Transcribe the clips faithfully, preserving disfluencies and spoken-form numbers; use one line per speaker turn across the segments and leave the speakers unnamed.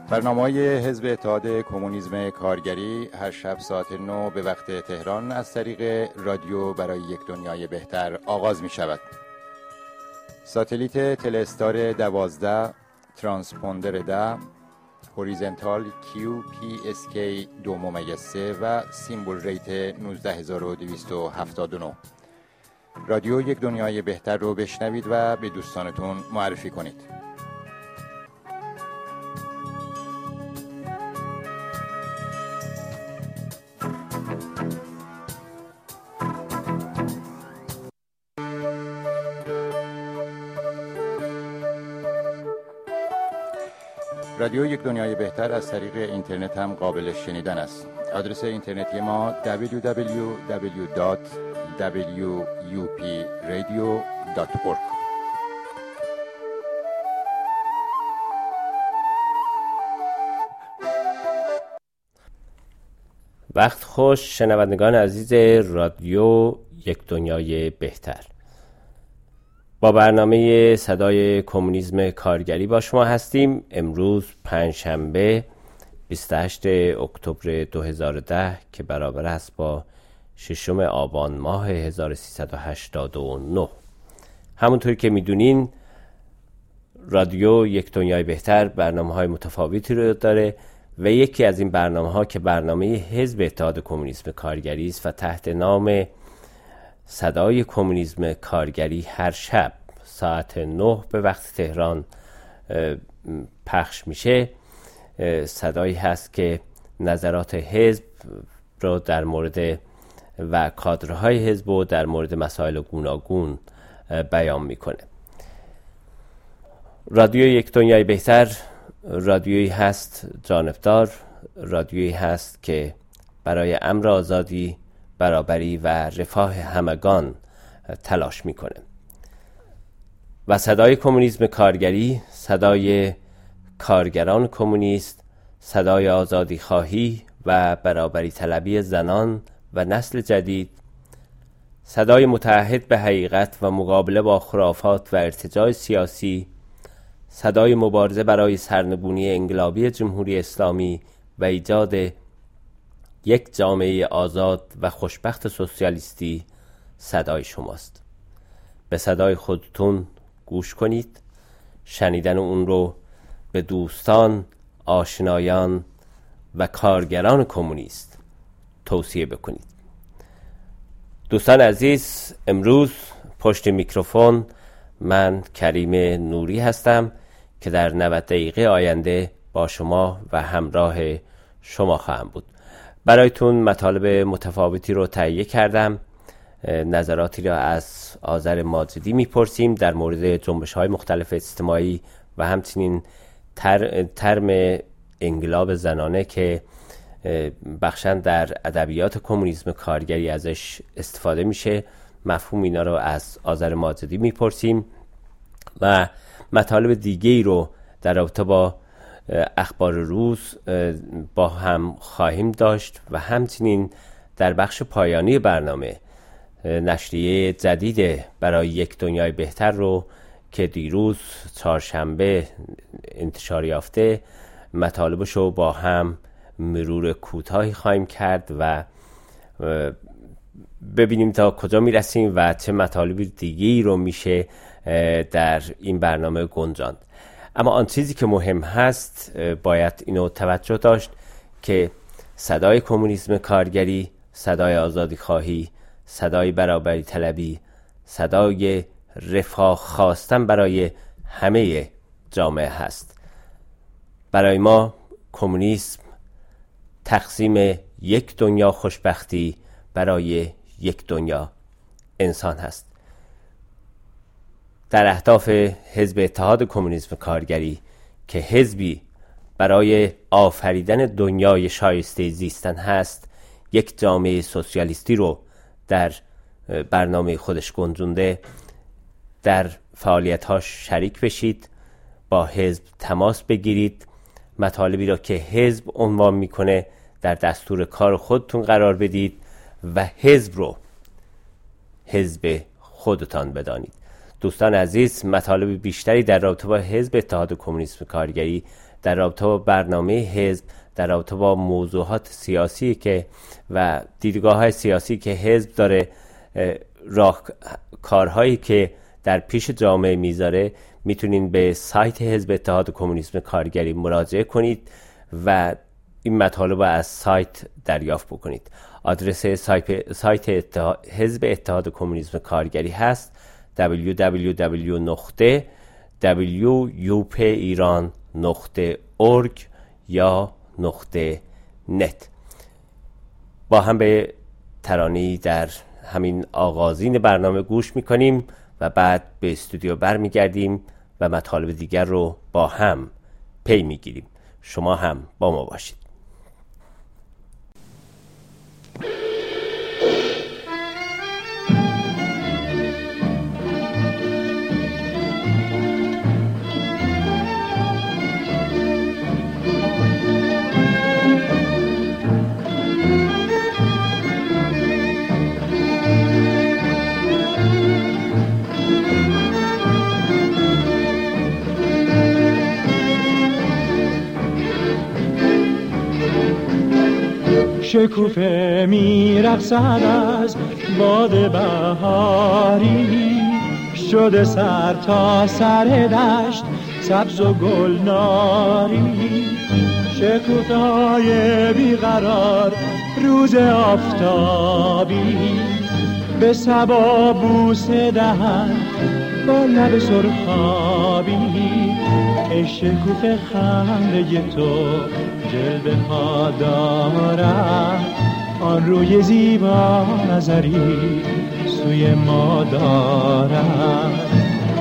برنامه‌های حزب اتحاد کمونیسم کارگری هر شب ساعت نه به وقت تهران از طریق رادیو برای یک دنیای بهتر آغاز می شود. ساتلیت تلستار دوازده، ترانسپوندر ده، هوریزنتال کیو پی اس کی دو ممیز سه و سیمبل ریت نوزده هزار و دویست و هفتاد و نه. رادیو یک دنیای بهتر رو بشنوید و به دوستانتون معرفی کنید. رادیو یک دنیای بهتر از طریق اینترنت هم قابل شنیدن است. آدرس اینترنتی ما دبلیو دبلیو دبلیو دات دبلیو یو پی رادیو دات اورگ.
وقت خوش شنوندگان عزیز رادیو یک دنیای بهتر. با برنامه صدای کمونیسم کارگری با شما هستیم. امروز پنجشنبه بیست و هشتم اکتبر دو هزار و ده که برابر است با ششم آبان ماه هزار و سیصد و هشتاد و نه. همونطور که میدونین رادیو یک دنیای بهتر برنامه‌های متفاوتی رو داره و یکی از این برنامه‌ها که برنامه حزب اتحاد کمونیسم کارگری است و تحت نام صدای کمونیسم کارگری هر شب ساعت نه به وقت تهران پخش میشه. صدایی هست که نظرات حزب رو در مورد و کادرهای حزب رو در مورد مسائل گوناگون بیان میکنه. رادیو یک دنیای بهتر رادیویی هست جانبدار، رادیویی هست که برای امر آزادی، برابری و رفاه همگان تلاش میکنه و صدای کمونیسم کارگری، صدای کارگران کمونیست، صدای آزادی خواهی و برابری طلبی زنان و نسل جدید، صدای متعهد به حقیقت و مقابله با خرافات و ارتجاع سیاسی، صدای مبارزه برای سرنگونی انقلابی جمهوری اسلامی و ایجاد یک جامعه آزاد و خوشبخت سوسیالیستی صدای شماست. به صدای خودتون گوش کنید، شنیدن اون رو به دوستان، آشنایان و کارگران کمونیست توصیه بکنید. دوستان عزیز، امروز پشت میکروفون من کریم نوری هستم که در نود دقیقه آینده با شما و همراه شما خواهم بود. برایتون مطالب متفاوتی رو تهیه کردم. نظراتی را از آذر ماجدی میپرسیم در مورد جنبش‌های مختلف اجتماعی و همچنین تر، ترم انقلاب زنانه که بخشاً در ادبیات کمونیسم کارگری ازش استفاده میشه. مفهوم اینا رو از آذر ماجدی میپرسیم و مطالب دیگه‌ای رو در رابطه با اخبار روز با هم خواهیم داشت و همچنین در بخش پایانی برنامه نشریه جدید برای یک دنیای بهتر رو که دیروز چهارشنبه انتشار یافته مطالبش رو با هم مرور کوتاهی خواهیم کرد و ببینیم تا کجا میرسیم و چه مطالب دیگه‌ای رو میشه در این برنامه گنجاند. اما آن چیزی که مهم هست باید اینو توجه داشت که صدای کمونیسم کارگری، صدای آزادی خواهی، صدای برابری طلبی، صدای رفاه خواستن برای همه جامعه هست. برای ما کمونیسم تقسیم یک دنیا خوشبختی برای یک دنیا انسان هست. در اهداف حزب اتحاد کمونیسم کارگری که حزبی برای آفریدن دنیای شایسته زیستن هست، یک جامعه سوسیالیستی رو در برنامه خودش گنجونده. در فعالیت‌هاش شریک بشید، با حزب تماس بگیرید، مطالبی را که حزب عنوان میکنه در دستور کار خودتون قرار بدید و حزب رو حزب خودتان بدانید. دوستان عزیز، مطالب بیشتری در رابطه با حزب اتحاد کمونیسم کارگری در رابطه با برنامه حزب، در رابطه با موضوعات سیاسی که و دیدگاه های سیاسی که حزب داره، راه کارهایی که در پیش جامعه میذاره، میتونین به سایت حزب اتحاد کمونیسم کارگری مراجعه کنید و این مطالب از سایت دریافت بکنید. آدرس سایت, سایت اتحاد، حزب اتحاد کمونیسم کارگری هست دبلیو دبلیو دبلیو نقطه دبلیو یو پی ایران نقطه اورگ یا نقطه نت. با هم به ترانه‌ای در همین آغازین برنامه گوش میکنیم و بعد به استودیو برمیگردیم و مطالب دیگر رو با هم پی میگیریم. شما هم با ما باشید.
شکوفه می رقصد از باد بهاری، شده سر تا سر دشت سبز و گلناری. شکوفه های بیقرار روز آفتابی، به صبا بوسه دهن با لب سرخابی. ای شکوفه خنده تو جلوه ها دارد، آن روی زیبا نظری سوی ما دارد.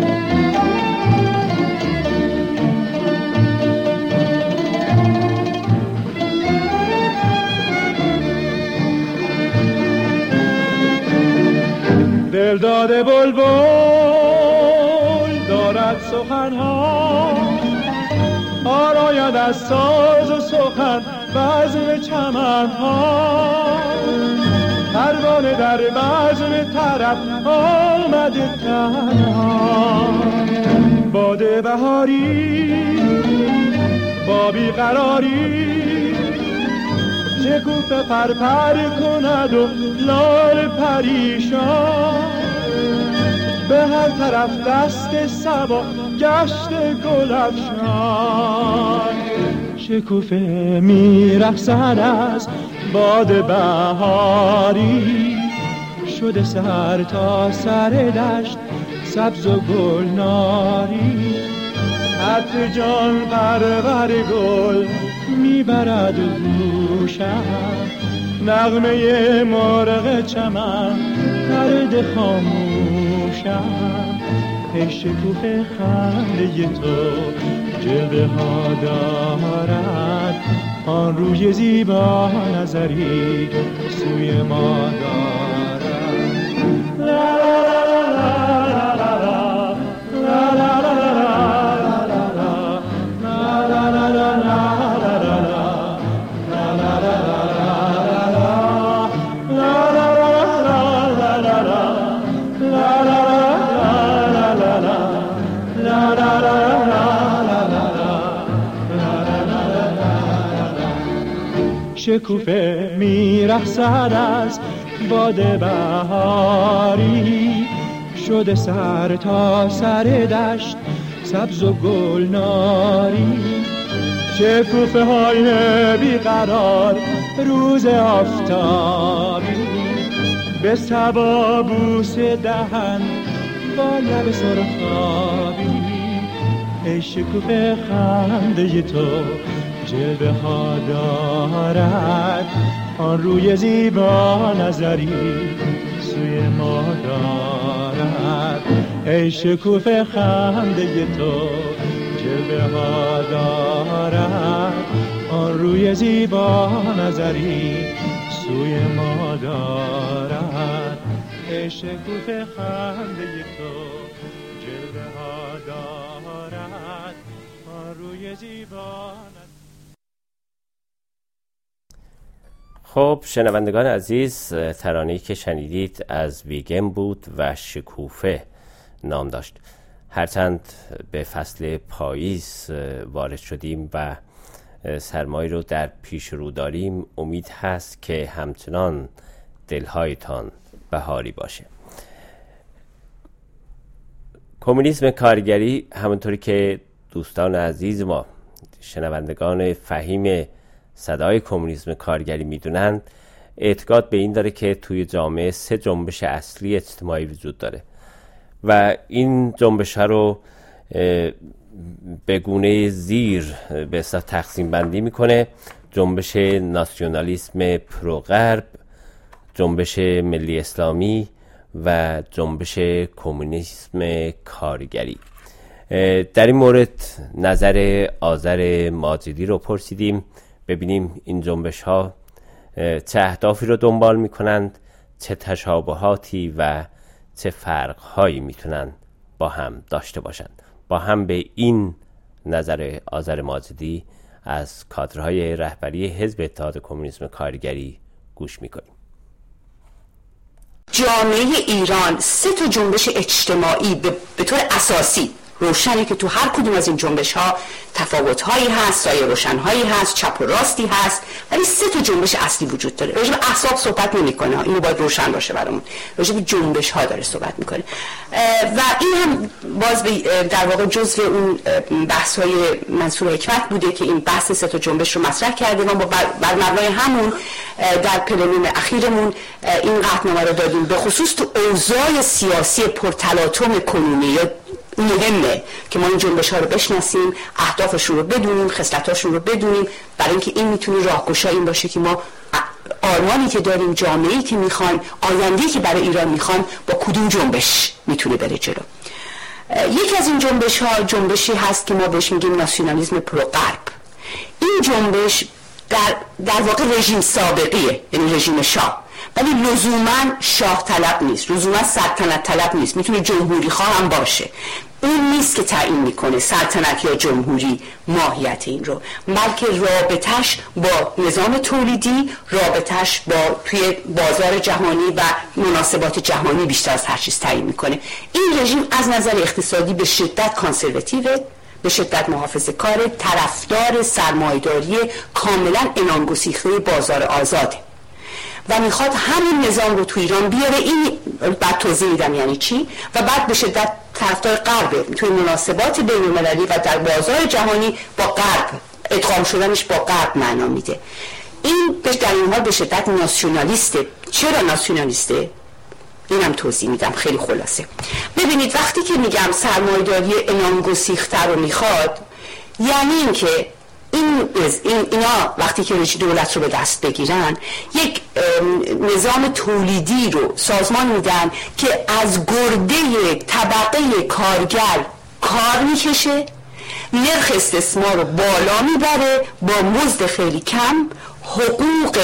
دل داده بلبل دارد سخنها، آراید از ساز و سخن بزم چمنها. پروانه در بزم طرب آمده تنها، باد بهاری با بیقراری. شکوفه پر پر کند و لال پریشان، به هر طرف دست صبا گشت گل افشان. شکوفه می رقصد از باد بهاری، شده سر تا سر دشت سبز و گلناری. عطر جان پرور گل میبرد گوشم، نغمه مرغ چمن پرده خاموشم. ای شکوفه خنده تو جلوه ها دارد، آن روی زیبا نظری سوی ما دارد. لا شکوفه می رقصد از باد بهاری، شده سر تا سر دشت سبز و گلناری. شکوفه های بیقرار روز آفتابی، به صبا بوسه دهن با لب سرخابی. ای شکوفه خنده تو جلوه ها دارد، آن روی زیبا نظری سوی ما دارد. ای شکوفه خنده تو جلوه ها دارد، آن روی زیبا نظری سوی ما دارد. ای شکوفه خنده تو جلوه ها دارد، آن روی زیبا.
خب شنوندگان عزیز، ترانه‌ای که شنیدید از ویگن بود و شکوفه نام داشت. هرچند به فصل پاییز وارد شدیم و سرمایی رو در پیش رو داریم، امید هست که همچنان دلهایتان بهاری باشه. کمونیسم کارگری، همونطوری که دوستان عزیز ما شنوندگان فهیم صدای کمونیسم کارگری میدونند، اعتقاد به این داره که توی جامعه سه جنبش اصلی اجتماعی وجود داره و این جنبش ها رو به گونه زیر به اصطلاح تقسیم بندی میکنه: جنبش ناسیونالیسم پروغرب، جنبش ملی اسلامی و جنبش کمونیسم کارگری. در این مورد نظر آذر ماجدی رو پرسیدیم ببینیم این جنبش ها چه اهدافی رو دنبال میکنند، چه تشابهاتی و چه فرقهایی میتونن با هم داشته باشند. با هم به این نظر آذر ماجدی از کادرهای رهبری حزب اتحاد کمونیسم کارگری گوش میکنیم.
جامعه ایران سه تا جنبش اجتماعی به طور اساسی روشنه که تو هر کدوم از این جنبش ها تفاوت هایی هست، سایه روشن هایی هست، چپ و راستی هست، ولی سه تا جنبش اصلی وجود داره. راجع به احزاب صحبت نمی‌کنه، اینو باید روشن باشه برامون. راجع به جنبش ها داره صحبت می‌کنه و این هم باز در واقع جزء اون بحث های منصور حکمت بوده که این بحث سه تا جنبش رو مطرح کرده. ما بر مبنای همون در پلنوم اخیرمون این قطعنامه رو دادیم، به خصوص تو اوضاع سیاسی پرتلاطم کنونی. یا مهمه که ما این جنبش ها رو بشناسیم، اهدافشون رو بدونیم، خصلتاشون رو بدونیم، برای اینکه این میتونه راهگشا این باشه که ما آرمانی که داریم، جامعه‌ای که میخوان، آینده‌ای که برای ایران میخوان، با کدوم جنبش میتونه بره جلو. یکی از این جنبش ها جنبشی هست که ما بهش میگیم ناسیونالیسم پروغرب. این جنبش در در واقع رژیم سابقیه، یعنی رژیم شاه، ولی لزوما شاه طلب نیست، لزوما سلطنت طلب نیست، میتونه جمهوری خواه هم باشه. اون نیست که تعیین میکنه سلطنت یا جمهوری ماهیت این رو، بلکه رابطش با نظام تولیدی، رابطش با توی بازار جهانی و مناسبات جهانی بیشتر از هر چیز تعیین میکنه. این رژیم از نظر اقتصادی به شدت کانسرواتیوه، به شدت محافظه کاره، طرفدار سرمایه‌داری کاملا عنان‌گسیخته بازار آزاده و میخواد همین نظام رو تو ایران بیاره. این بعد توضیح میدم یعنی چی. و بعد به شدت طرفدار غرب، توی مناسبات بین‌المللی و در بازار جهانی با غرب، ادغام شدنش با غرب معنا میده. این در این حال به شدت ناسیونالیسته. چرا ناسیونالیسته؟ اینم توضیح میدم خیلی خلاصه. ببینید وقتی که میگم سرمایه‌داری عنان‌گسیخته رو میخواد، یعنی این که این این اینا وقتی که دولت رو به دست بگیرن، یک نظام تولیدی رو سازمان میدن که از گرده طبقه کارگر کار میکشه، نرخ استثمار رو بالا میبره با مزد خیلی کم، حقوق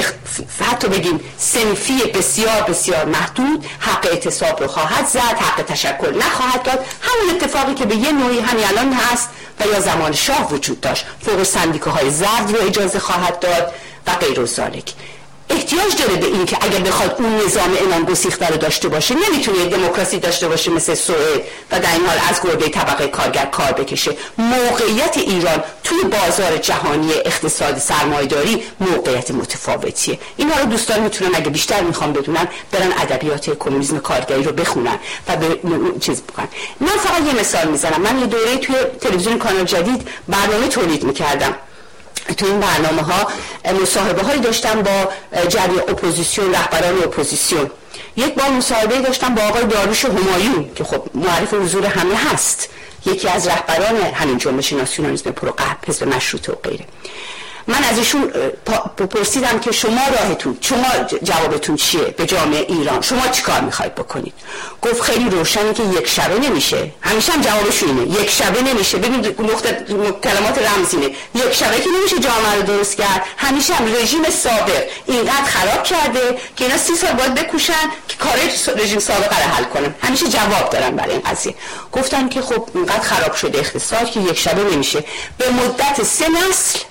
حتی بگیم صنفی بسیار بسیار محدود، حق اعتصاب رو خواهد زد، حق تشکل نخواهد داد. همون اتفاقی که به یه نوعی همین الان هست و یا زمان شاه وجود داشت. فوق سندیکاهای زرد رو اجازه خواهد داد و غیر ذالک. احتیاج داره به این که اگر بخواد اون نظام عنان‌گسیخته رو داشته باشه، نمیتونه دموکراسی داشته باشه مثل سوئد و در این حال از گرده طبقه کارگر کار بکشه. موقعیت ایران توی بازار جهانی اقتصاد سرمایه‌داری موقعیت متفاوتیه. اینا رو دوستان میتونن اگه بیشتر میخوام بدونن برن ادبیات کمونیسم کارگری رو بخونن و به چیز بکنن. من فقط یه مثال میزنم. من یه دوره توی تلویزیون کانال جدید برنامه تولید میکردم. تو این برنامه ها مصاحبه هایی داشتم با جریان اپوزیسیون، رهبران اپوزیسیون. یک بار مصاحبه داشتم با آقای داریوش همایون که خب معرف حضور همه هست، یکی از رهبران همین جنبش ناسیونالیسم پروغرب، حزب مشروطه و غیره. من از ایشون پرسیدم که شما راهتون، شما جوابتون چیه به جامعه ایران؟ شما چی کار میخواید بکنید؟ گفت خیلی روشنه که یک شبه نمیشه. همیشه هم جوابش اینه، یک شبه نمیشه. ببین نقطه کلمات رمزینه. یک شبه که نمیشه جامعه رو درست کرد. همیشه هم رژیم سابق اینقدر خراب کرده که اینا سی سال باید بکوشن که کار رژیم سابق رو حل کنن. همیشه جواب دارن برای این قضیه. گفتن که خب اینقدر خراب شده اقتصاد که یک شبه نمیشه. به مدت سه نسل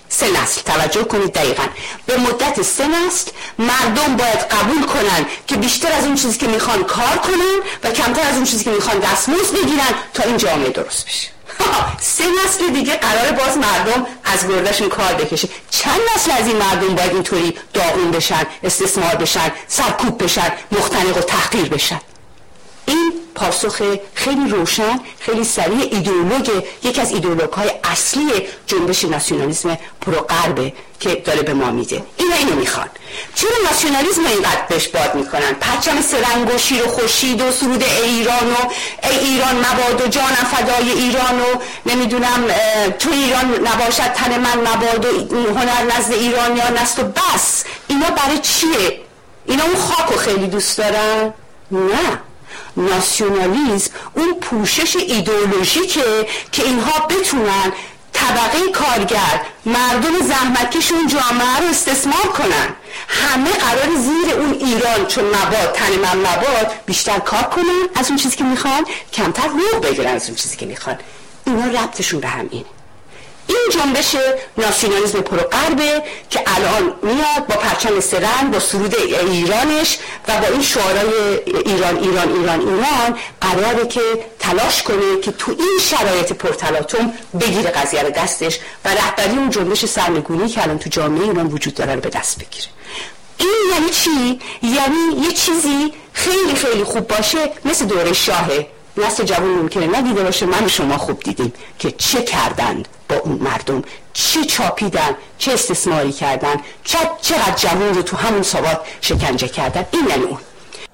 سه نسل. توجه کنید دقیقاً به مدت سه نسل مردم باید قبول کنن که بیشتر از اون چیزی که میخوان کار کنن و کمتر از اون چیزی که میخوان دستمزد بگیرن تا این جامعه درست بشه. سه نسل دیگه قراره باز مردم از گردشون کار بکشه. چند نسل از این مردم باید اینطوری داغون بشن، استثمار بشن، سرکوب بشن، مختنق و تحقیر بشن؟ این پاسخ خیلی روشن، خیلی سریع ایدئولوژی یک از ایدئولوژهای اصلی جنبش ناسیونالیسم پروغربه که داره به ما میده. اینا اینو میخوان. چرا ناسیونالیسم اینقدر بهش باد میکنن؟ پرچم سرنگ و شیر و خورشید و سرود ای ایران و ای ایران مباد و جانم فدای ایران و نمیدونم تو ایران نباشد تن من مباد و هنر نزد ایرانیان است و بس. اینا برای چیه؟ اینا اون خاکو خیلی دوست دارن؟ نه. ناسیونالیسم اون پوشش ایدئولوژیکه که اینها بتونن طبقه کارگر، مردم زحمتکشون جامعه رو استثمار کنن. همه قرار زیر اون ایران چون مباد تن من مباد بیشتر کار کنن از اون چیزی که میخوان، کمتر حقوق بگیرن از اون چیزی که میخوان. اینا ربطشون به هم اینه. این جنبش ناسیونالیسم پروغربه که الان میاد با پرچم سرنگ، با سرود ایرانش و با این شعارهای ایران ایران ایران ایران قراره که تلاش کنه که تو این شرایط پرتلاطم بگیره قضیه رو دستش و رهبری اون جنبش سرنگونی که الان تو جامعه ایران وجود داره رو به دست بگیره. این یعنی چی؟ یعنی یه چیزی خیلی خیلی خوب باشه مثل دوره شاهه. نسل جوان ممکنه ندیده باشه، من و شما خوب دیدیم که چه کردند با اون مردم، چه چاپیدن، چه استثماری کردن، چقدر جوان رو تو همون ساوات شکنجه کردن. این یعنی اون.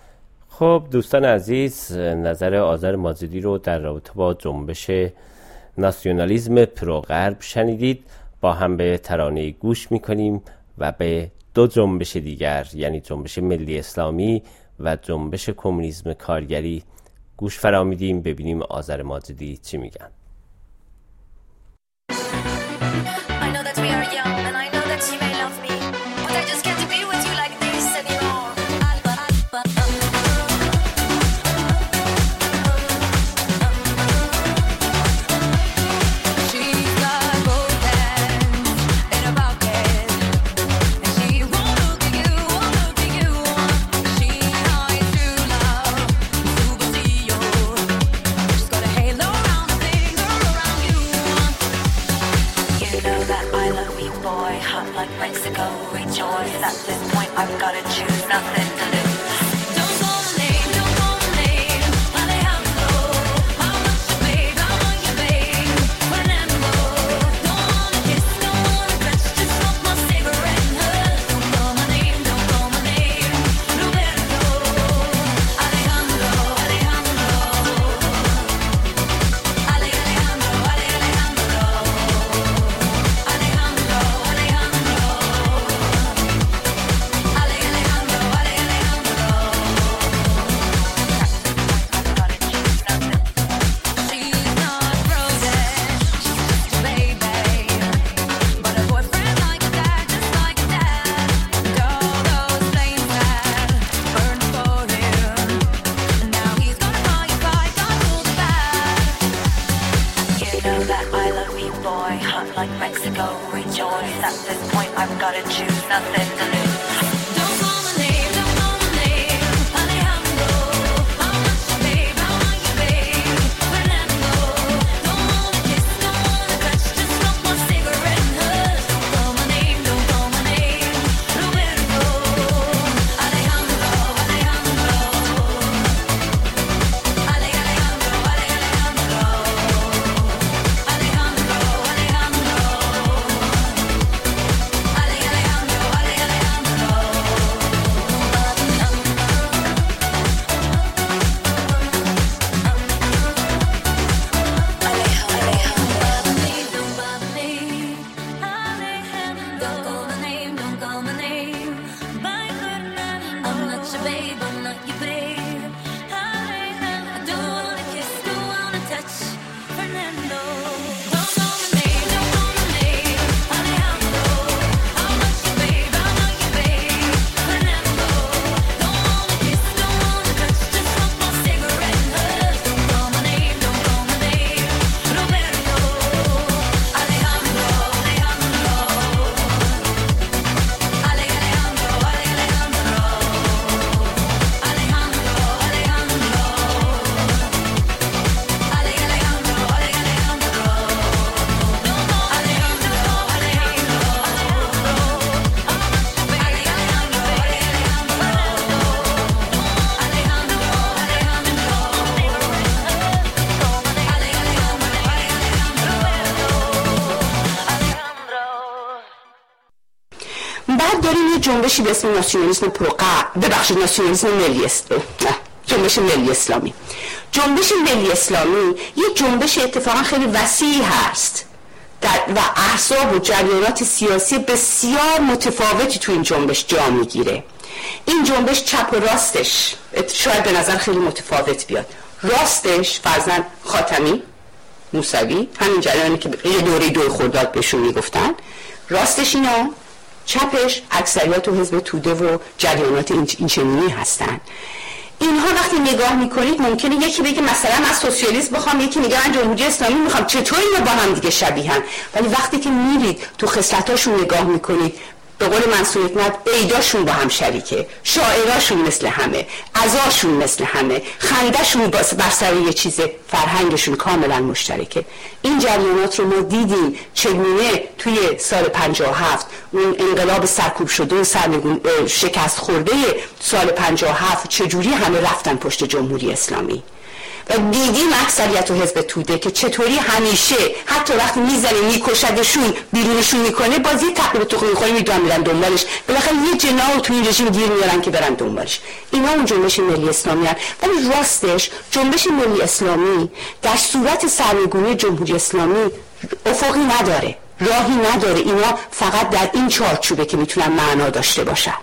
خب دوستان عزیز، نظر آذر ماجدی رو در رابطه با جنبش ناسیونالیسم پروغرب شنیدید. با هم به ترانه گوش میکنیم و به دو جنبش دیگر یعنی جنبش ملی اسلامی و جنبش کمونیسم کارگری گوش فرامیدیم. ببینیم آذر ماجدی چی میگن.
جنبشی به اسم ناسیونالیسم پروغرب، ببخشید ناسیونالیسم ملی است، جنبش ملی اسلامی. جنبش ملی اسلامی یک جنبش اتفاقا خیلی وسیع هست و احزاب و جریانات سیاسی بسیار متفاوتی تو این جنبش جا میگیره. این جنبش چپ و راستش شاید به نظر خیلی متفاوت بیاد. راستش فرضاً خاتمی، موسوی، همین جریانی که یه دوره دو خرداد بهشون میگفتن، راستش اینا، چپش اکثریت و حزب توده و جریانات این چنینی هستن. اینها وقتی نگاه میکنید ممکنه یکی بگه مثلا از سوسیالیسم بخوام، یکی میگه من جمهوری اسلامی میخوام، چطور اینا با هم دیگه شبیهن؟ ولی وقتی که میرید تو خصلتاشون نگاه میکنید، به قول منصور حکمت عیداشون با هم شریکه، شاعراشون مثل همه، عزاشون مثل همه، خندهشون بر سر یه چیزه، فرهنگشون کاملا مشترکه. این جریانات رو ما دیدیم چگونه توی سال پنجاه و هفت اون انقلاب سرکوب شده و سرنگون شکست خورده سال پنجاه و هفت چجوری همه رفتن پشت جمهوری اسلامی و دیدیم اکثریت و حزب توده که چطوری همیشه حتی وقتی میزنه میکشدشون بیرونشون میکنه بازی تقریب تخمی میخوری میدونم میرن دنبالش، بالاخره یه جناح تو این رژیم گیر میارن که برن دنبالش. اینا اون جنبش ملی اسلامی هست. ولی راستش جنبش ملی اسلامی در صورت سرنگونی جمهوری اسلامی افقی نداره، راهی نداره. اینا فقط در این چارچوبه که میتونن معنا داشته باشن.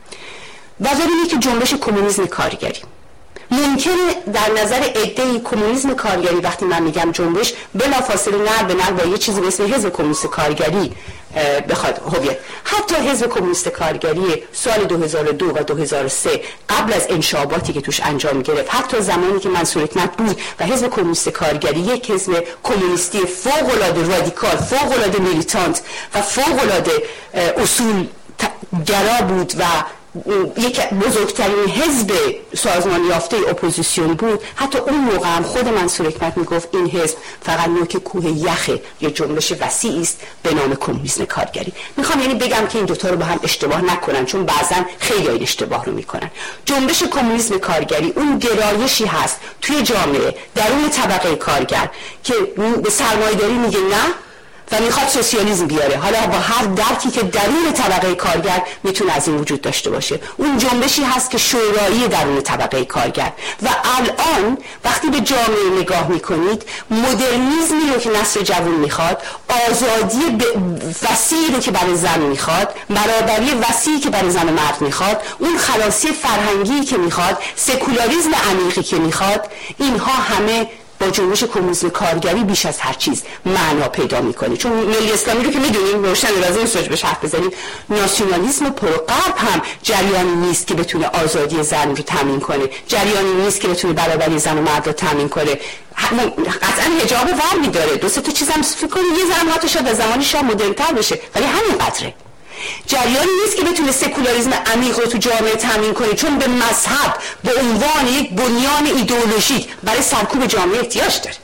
و اینه که جنبش کمونیسم کارگری ممکنه در نظر عده‌ای کمونیسم کارگری، وقتی من میگم جنبش، بلافاصله نر به نر با یه چیزی به اسم حزب کمونیست کارگری بخواد هویت. حتی حزب کمونیست کارگری سال دو هزار و دو و دو هزار و سه قبل از انشاباتی که توش انجام گرفت، حتی زمانی که منصور حکمت بود و حزب کمونیست کارگری یک حزب کمونیستی فوق‌العاده رادیکال، فوق‌العاده میلیتانت و فوق‌العاده اصول گرا بود و یک بزرگترین حزب سازمان یافته اپوزیسیون بود، حتی اون موقع هم خود منصور حکمت میگفت این حزب فقط نوک کوه یخه، یه جنبش وسیعی است به نام کمونیسم کارگری. میخوام یعنی بگم که این دوتا رو با هم اشتباه نکنن، چون بعضا خیلی این اشتباه رو میکنن. جنبش کمونیسم کارگری اون گرایشی هست توی جامعه درون طبقه کارگر که به سرمایه‌داری میگه نه و میخواد سوسیالیسم بیاره، حالا با هر درکی که درون طبقه کارگر میتونه از این وجود داشته باشه. اون جنبشی هست که شورایی درون طبقه کارگر. و الان وقتی به جامعه نگاه میکنید، مدرنیزمی رو که نسل جوان میخواد، آزادی وسیعی رو که برای زن میخواد، برابری وسیعی که برای زن و مرد میخواد، اون خلاصی فرهنگی که میخواد، سکولاریسم عمیقی که میخواد، اینها همه با جنبش کمونیسم کارگری بیش از هر چیز معنا پیدا میکنه. چون ملی اسلامی رو که میدونیم، روشن لازم نیست بهش حرف بزنیم، ناسیونالیسم پروغرب هم جریانی نیست که بتونه آزادی زن رو تامین کنه، جریانی نیست که بتونه برابری زن و مرد رو تامین کنه. قطعا حجاب ور می‌داره، دو سه تا چیزام فکر کنید یه زن حتی شاید از زمان شاه مدرن‌تر بشه، ولی همین قدره. جریانی نیست که بتونه سکولاریسم عمیق رو تو جامعه تامین کنه، چون به مذهب به عنوان یک بنیان ایدئولوژیک برای سرکوب جامعه احتیاج داره.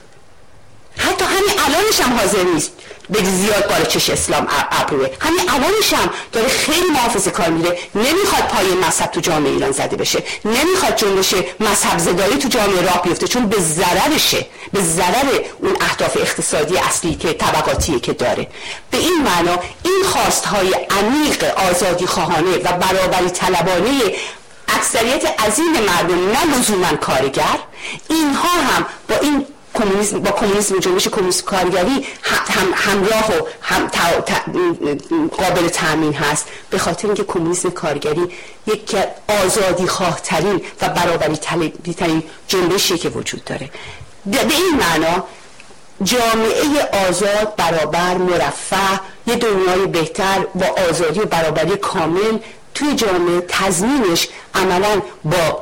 حتی همین الانش هم حاضر نیست به زیاد بالا چش اسلام ابروه، همین الانش هم داره خیلی محافظه کار میره، نمیخواد پای مذهب تو جامعه ایران زده بشه، نمیخواد جنبش مذهب زدایی تو جامعه راه بیفته، چون به ضررشه، به ضرر اون اهداف اقتصادی اصلی که طبقاتیه که داره. به این معنا این خواستهای عمیق آزادی خواهانه و برابری طلبانه اکثریت عظیم مردم، نه لزوما کارگر، اینها هم با این کمونیسم، با کمونیسم، جنبش کمونیسم کارگری هم همراه و هم قابل تأمین هست، به خاطر اینکه کمونیسم کارگری یک آزادی خواه ترین و برابری طلبی ترین جنبشی که وجود داره. به این معنا جامعه آزاد، برابر، مرفه، یه دنیای بهتر با آزادی و برابری کامل توی جامعه، تضمینش عملاً با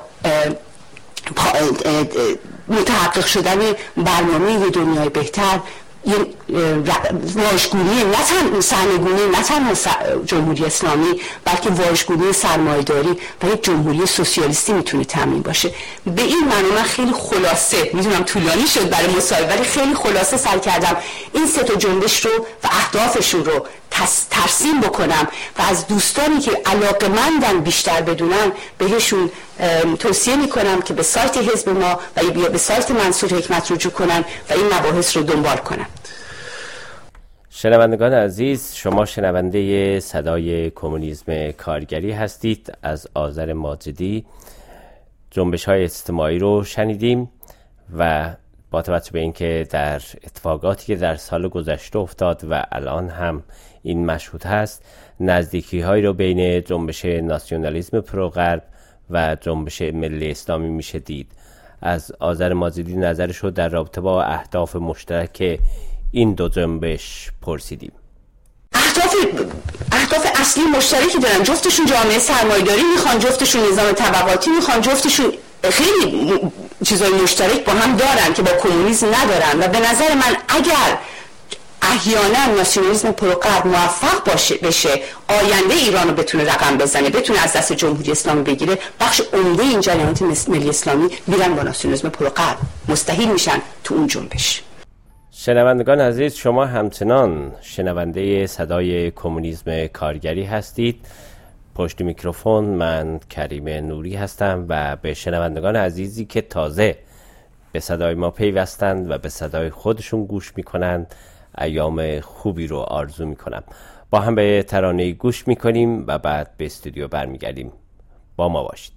متحقق شدن برنامه یه دنیای بهتر، یه واژگونی نه تن سرنگونی، نه تنها جمهوری اسلامی، بلکه واژگونی سرمایه‌داری و یک جمهوری سوسیالیستی میتونه تامین باشه. به این معنی من خیلی خلاصه، میدونم طولانی شد برای مصاحبه، ولی خیلی خلاصه سعی کردم این سه تا جنبش رو و اهدافشون رو ترسیم بکنم و از دوستانی که علاقه‌مندن بیشتر بدونن بهشون توصیه میکنم که به سایت حزب ما و یا به سایت منصور حکمت رجوع کنن و این مباحث رو دنبال کنن.
شنوندگان عزیز، شما شنونده صدای کمونیسم کارگری هستید. از آذر ماجدی جنبش های اجتماعی رو شنیدیم و با توجه به اینکه در اتفاقاتی که در سال گذشته افتاد و الان هم این مشهود هست، نزدیکی هایی رو بین جنبش ناسیونالیسم پروغرب و جنبش ملی اسلامی میشه دید. از آذر ماجدی نظرش رو در رابطه با اهداف مشترک این دو جنبش پرسیدیم.
اهداف اهداف اصلی مشترکی دارن، جفتشون جامعه سرمایه‌داری میخوان، جفتشون نظام طبقاتی میخوان، جفتشون خیلی چیزای مشترک با هم دارن که با کمونیسم ندارن. و به نظر من اگر احیانا ناسیونالیسم پروغرب موفق باشه بشه آینده ایران رو بتونه رقم بزنه، بتونه از دست جمهوری اسلامی بگیره، بخش عمده این جریانات ملی اسلامی میرن با ناسیونالیسم پروغرب، مستحیل میشن تو اون جنبش.
شنوندگان عزیز، شما همچنان شنونده صدای کمونیسم کارگری هستید. پشت میکروفون من کریم نوری هستم و به شنوندگان عزیزی که تازه به صدای ما پیوستند و به صدای خودشون گوش میکنند ایام خوبی رو آرزو میکنم. با هم به ترانه گوش میکنیم و بعد به استودیو برمیگردیم. با ما باشید.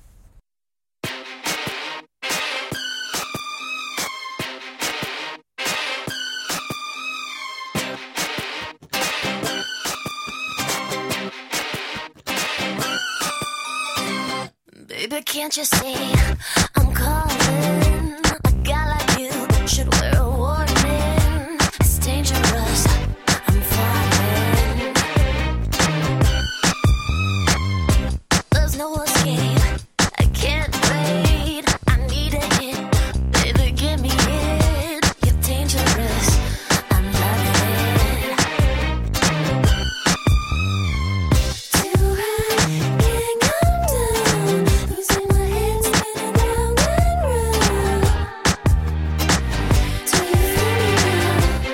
Baby, can't you see I'm calling? A guy like you should wear a warning. It's dangerous, I'm falling. There's no escape, I can't wait. I need a hit, baby, give me it. You're dangerous, I'm loving it. Too high, can't come down. Losing my head, spinning round and round. Do you feel me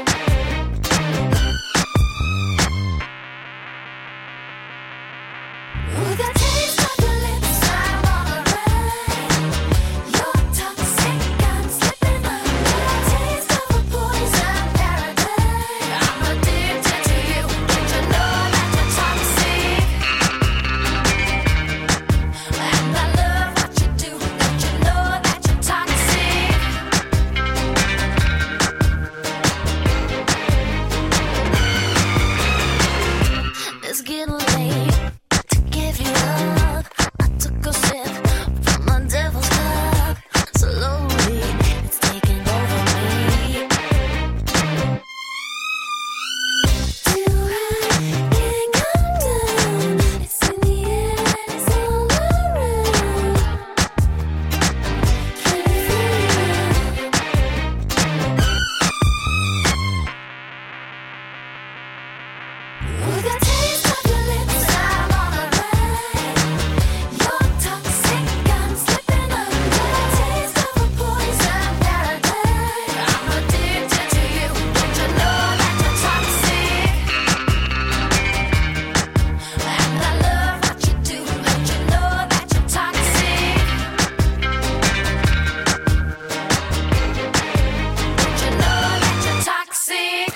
now? Ooh, the taste of your lips, I'm all around. You're toxic, I'm slipping under. Taste of a poison paradise. I'm addicted to you. Don't you know that you're toxic? And I love what you do. Don't you know that you're toxic? It's getting late to give you up. I took a sip from my devil's cup. Slowly, it's taking over me. Too high, can't come down. It's in the air and it's all around. Can you feel it now? Ooh, the taste of your lips, I'm all around. You're toxic, I'm slipping under. Taste of a poison paradise. I'm addicted to you. Don't you know that you're toxic? And I love what you do. Don't you know that you're toxic? Don't you know that you're toxic?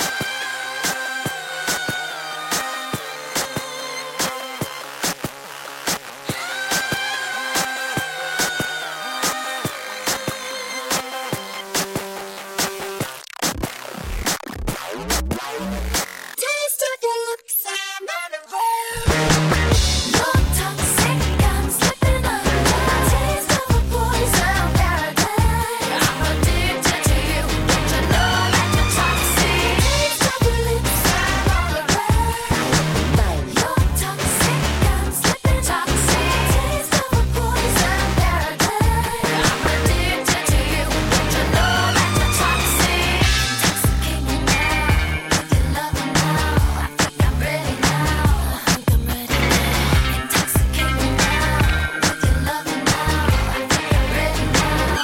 Taste of your looks, I'm unaware. You're toxic, I'm slipping under. Taste of a poison paradise. I'm addicted to you. Don't you know that you're toxic? Taste of your lips, I'm all around. You're toxic, I'm slipping toxic. Taste of a poison paradise. I'm addicted to you. Don't you know that you're toxic? Intoxicate me now with your loving now. I think I'm ready now. I think I'm ready now. Intoxicate me now with your loving now. I think I'm ready now.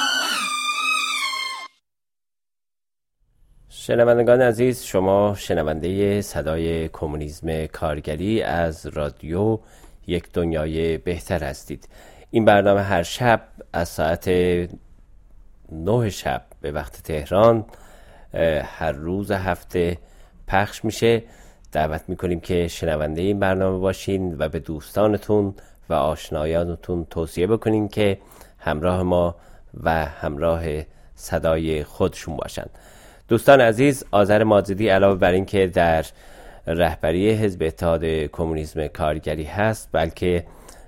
شنوندگان عزیز، شما شنونده صدای کمونیسم کارگری از رادیو یک دنیای بهتر هستید. این برنامه هر شب از ساعت نه شب به وقت تهران هر روز هفته پخش میشه. دعوت میکنیم که شنونده این برنامه باشین و به دوستانتون و آشنایانتون توصیه بکنین که همراه ما و همراه صدای خودشون باشن. دوستان عزیز، آذر ماجدی علاوه بر این که در رهبری حزب اتحاد کمونیسم کارگری هست، بلکه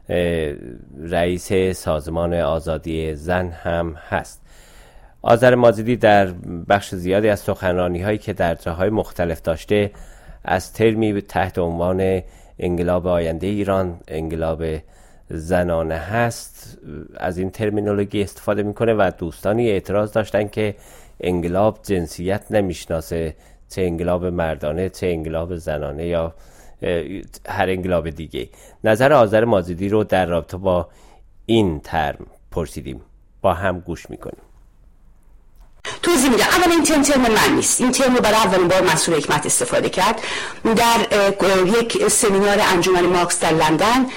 رئیس سازمان آزادی زن هم هست. آذر ماجدی در بخش زیادی از سخنرانی هایی که در جاهای مختلف داشته از ترمی تحت عنوان انقلاب آینده ایران، انقلاب زنانه هست، از این ترمینولوژی استفاده میکنه و دوستانی اعتراض داشتن که انقلاب جنسیت نمیشناسه، چه انقلاب مردانه چه انقلاب زنانه یا هر انقلاب دیگه. نظر آذر ماجدی رو در رابطه با این ترم پرسیدیم، با هم گوش میکنیم.
توضیح میدم. اول این ترم ترم من نیست. این ترم رو برای اولین بار منصور حکمت استفاده کرد در یک سمینار انجمن مارکس در لندن،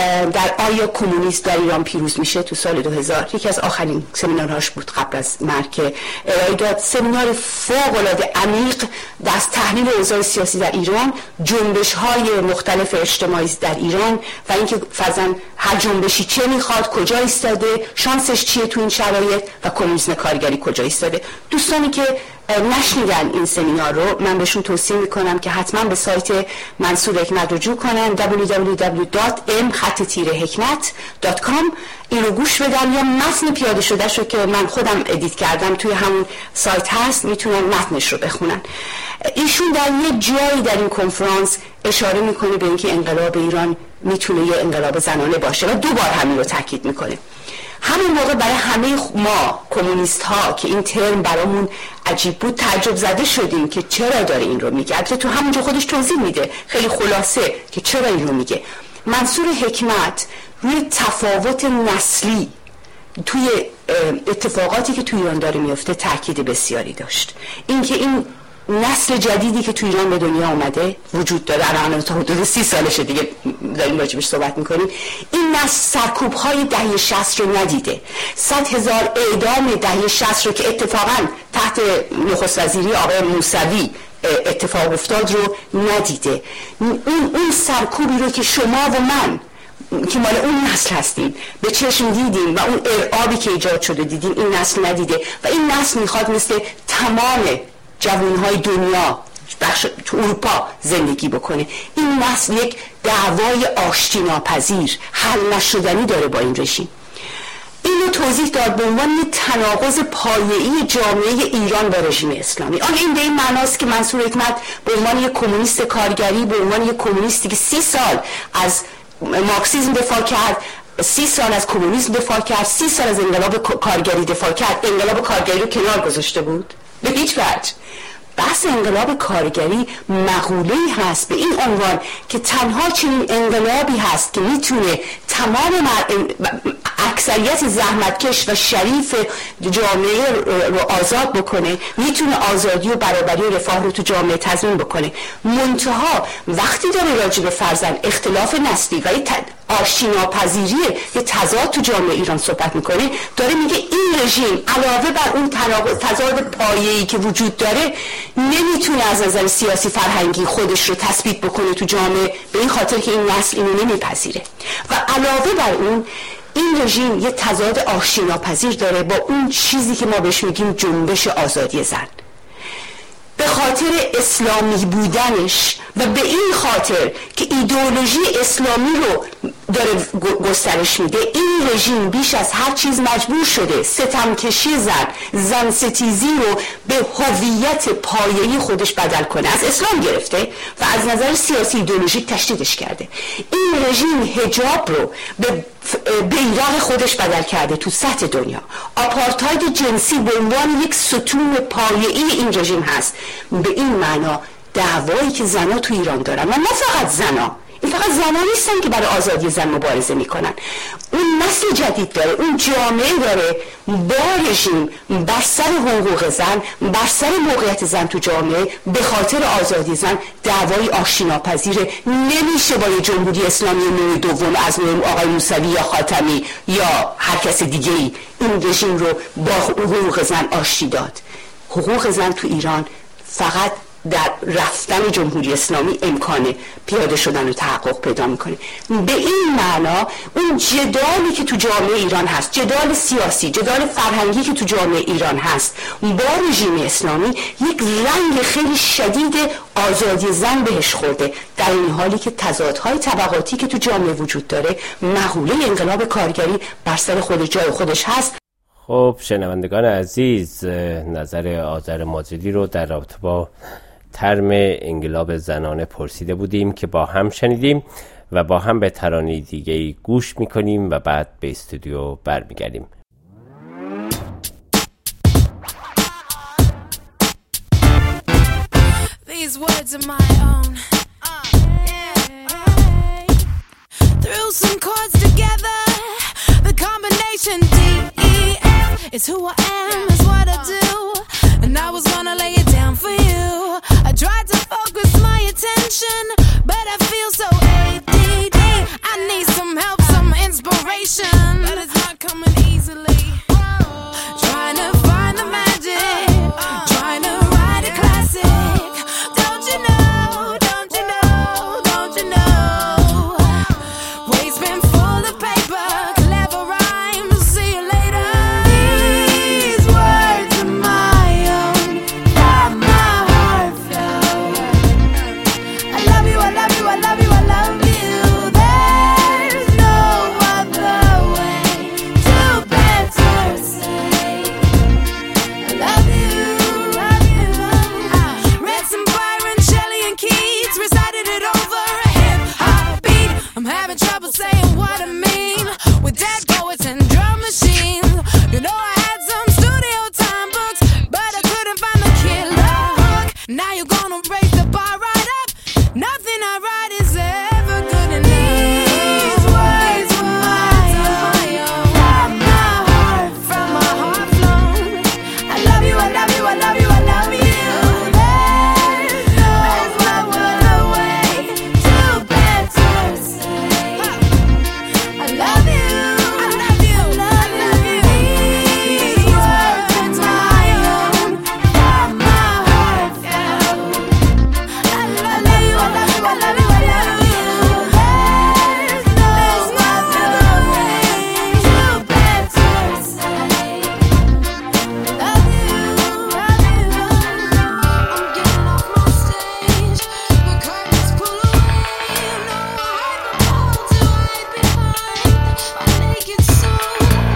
در آیا کمونیست در ایران پیروز میشه تو سال دو هزار. یکی از آخرین سمینارهاش بود قبل از مرگ که ارائه داد. سمینار فوق العاده عمیق از تحلیل اوضاع سیاسی در ایران، جنبش های مختلف اجتماعی در ایران و اینکه فرضاً هر جنبشی چه میخواد، کجا ایستاده، شانسش چیه تو این شرایط و کمونیسم کارگری کجا ایستاده. دوستانی که نشنیدن این سمینار رو من بهشون توصیه میکنم که حتما به سایت منصور حکمت رجوع کنن، دبلیو دبلیو دبلیو دات ام خط تیره حکمت دات کام. این رو گوش بدن یا متن پیاده شده شو که من خودم ادیت کردم توی همون سایت هست، میتونن متنش رو بخونن. ایشون در یه جایی در این کنفرانس اشاره میکنه به اینکه انقلاب ایران میتونه یه انقلاب زنانه باشه و دو بار همین رو تاکید میکنه. همین موقع برای همه ما کمونیست ها که این ترم برامون عجیب بود تعجب زده شدیم که چرا داره این رو میگه. البته تو همونجا خودش توضیح میده خیلی خلاصه که چرا این رو میگه. منصور حکمت روی تفاوت نسلی توی اتفاقاتی که تو ایران داره میفته تاکید بسیاری داشت. اینکه این نسل جدیدی که تو ایران به دنیا اومده وجود داره، الان تا حدود سی سالشه دیگه داریم راجبش صحبت میکنیم، این نسل سرکوب‌های دهه شصت رو ندیده. صد هزار اعدام دهه شصت رو که اتفاقاً تحت نخست وزیری آقای موسوی اتفاق افتاد رو ندیده. اون اون سرکوبی رو که شما و من که مال اون نسل هستیم به چشم دیدیم و اون ارعابی که ایجاد شده دیدیم، این نسل ندیده و این نسل میخواد مثل تمام جوانهای دنیا بخش تو اروپا زندگی بکنه. این نسل یک دعوای آشتی ناپذیر حل نشدنی داره با این رژیم. اینو توضیح داد به عنوان یک تناقض پایه‌ای جامعه ایران با رژیم اسلامی. آیا این به این معناست که منصور حکمت به عنوان یک کمونیست کارگری، به عنوان یک کمونیستی که سی سال از مارکسیسم دفاع کرد، سی سال از کمونیسم دفاع کرد، سی سال از انقلاب کارگری دفاع کرد، انقلاب کارگری رو کنار گذاشته بود؟ به هیچ وجه. بحث انقلاب کارگری مقوله‌ای هست به این عنوان که تنها چنین انقلابی هست که میتونه تمام اکثریت زحمتکش و شریف جامعه رو آزاد بکنه، میتونه آزادی و برابری و رفاه رو تو جامعه تضمین بکنه. منتها وقتی داره راجع به فرزند اختلاف نسلی و آشتی ناپذیری یه تضاد تو جامعه ایران صحبت میکنه، داره میگه این رژیم علاوه بر اون تضاد پایه‌ای که وجود داره نمیتونه از نظر سیاسی فرهنگی خودش رو تثبیت بکنه تو جامعه، به این خاطر که این نسل اینو نمیپذیره. و علاوه بر اون این رژیم یه تضاد آشتی ناپذیر داره با اون چیزی که ما بهش میگیم جنبش آزادی زن. به خاطر اسلامی بودنش و به این خاطر که ایدئولوژی اسلامی رو داره گسترش میده، این رژیم بیش از هر چیز مجبور شده ستمکشی زن، زن ستیزی رو به هویت پایه‌ای خودش بدل کنه. از اسلام گرفته و از نظر سیاسی ایدئولوژیک تشدیدش کرده. این رژیم حجاب رو به بیرق خودش بدل کرده تو سطح دنیا. آپارتاید جنسی به عنوان یک ستون پایه‌ای این رژیم هست. به این معنا دعوایی که زنها تو ایران دارن و نه فقط زنها، این فقط زنها نیستن که برای آزادی زن مبارزه میکنن، اون نسل جدید داره، اون جامعه داره با رژیم بر سر حقوق زن، بر سر موقعیت زن تو جامعه به خاطر آزادی زن دعوای آشتی ناپذیره. نمیشه با یه جمهوری اسلامی نوع دوم از نوع آقای موسوی یا خاتمی یا هر کس دیگه ای این رژیم رو با حقوق زن آشتی داد. حقوق زن تو ایران فقط در رفتن جمهوری اسلامی امکان پیاده شدن و تحقق پیدا میکنه. به این معنا اون جدالی که تو جامعه ایران هست، جدال سیاسی، جدال فرهنگی که تو جامعه ایران هست با رژیم اسلامی، یک رنگ خیلی شدید آزادی زن بهش خورده، در این حالی که تضادهای طبقاتی که تو جامعه وجود داره، مقوله انقلاب کارگری بر سر خود جای خودش هست.
خب شنوندگان عزیز، نظر آذر ماجدی رو در رابطه با ترم انقلاب زنانه پرسیده بودیم که با هم شنیدیم و با هم به ترانه دیگه‌ای گوش میکنیم و بعد به استودیو برمیگردیم.
These words are my own. Uh, yeah. Threw some chords together. The combination D E F is who I am, is what I do. And I was gonna lay it down for you. I tried to focus my attention, but I feel so A D D. I need some help, some inspiration, but it's not coming easily. Trying to find the magic, trying to write a classic. Don't you know, don't you know, don't you know? Waves been full of paper, clever rhymes, see you later. These words are my own, from my heart flow. I love you, I love you, I love you, I love you. There's no other way to better say I love you, love you. I read some Byron, Shelley and Keats, recited it over a hip hop beat. I'm having trouble saying what I mean with dead poets and drum machines. You know I had some studio time books, but I couldn't find the killer hook. Now you're gonna raise the bar right up. Nothing I write is ever good enough. These words were my own, from my heart, from my heart flown. I love you, I love you, I love you, I love you. There's no other way to better say I love you, I love you, I love you. These words are my own, from my heart flow. I love you, I love you, I love you, I love you. There's no other way to better say love you, love you. I'm getting off my stage, the curtains pull away. No, I hide the wall to hide behind my naked soul.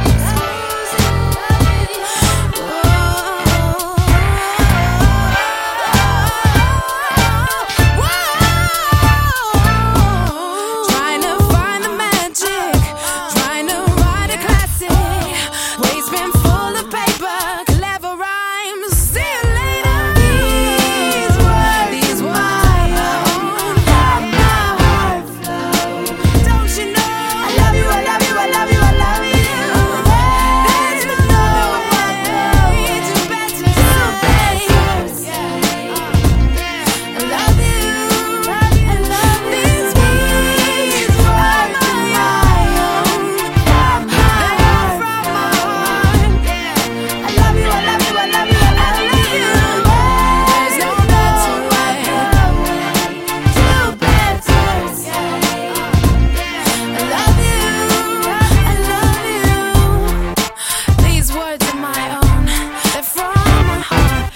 Trying to find the magic, trying to write a classic. Waves been full of paper, clever rhymes. See you later. These words, these words my own, from my heart flow. Don't you know? I love you, I love you, I love you, I love you. There's no other way to better say I love you, I love these words are my own, from my heart, from my heart. I love you, I love you, I love you, I love you. There's no better way to better say I love you, I love you. These words are my own, they're from my heart.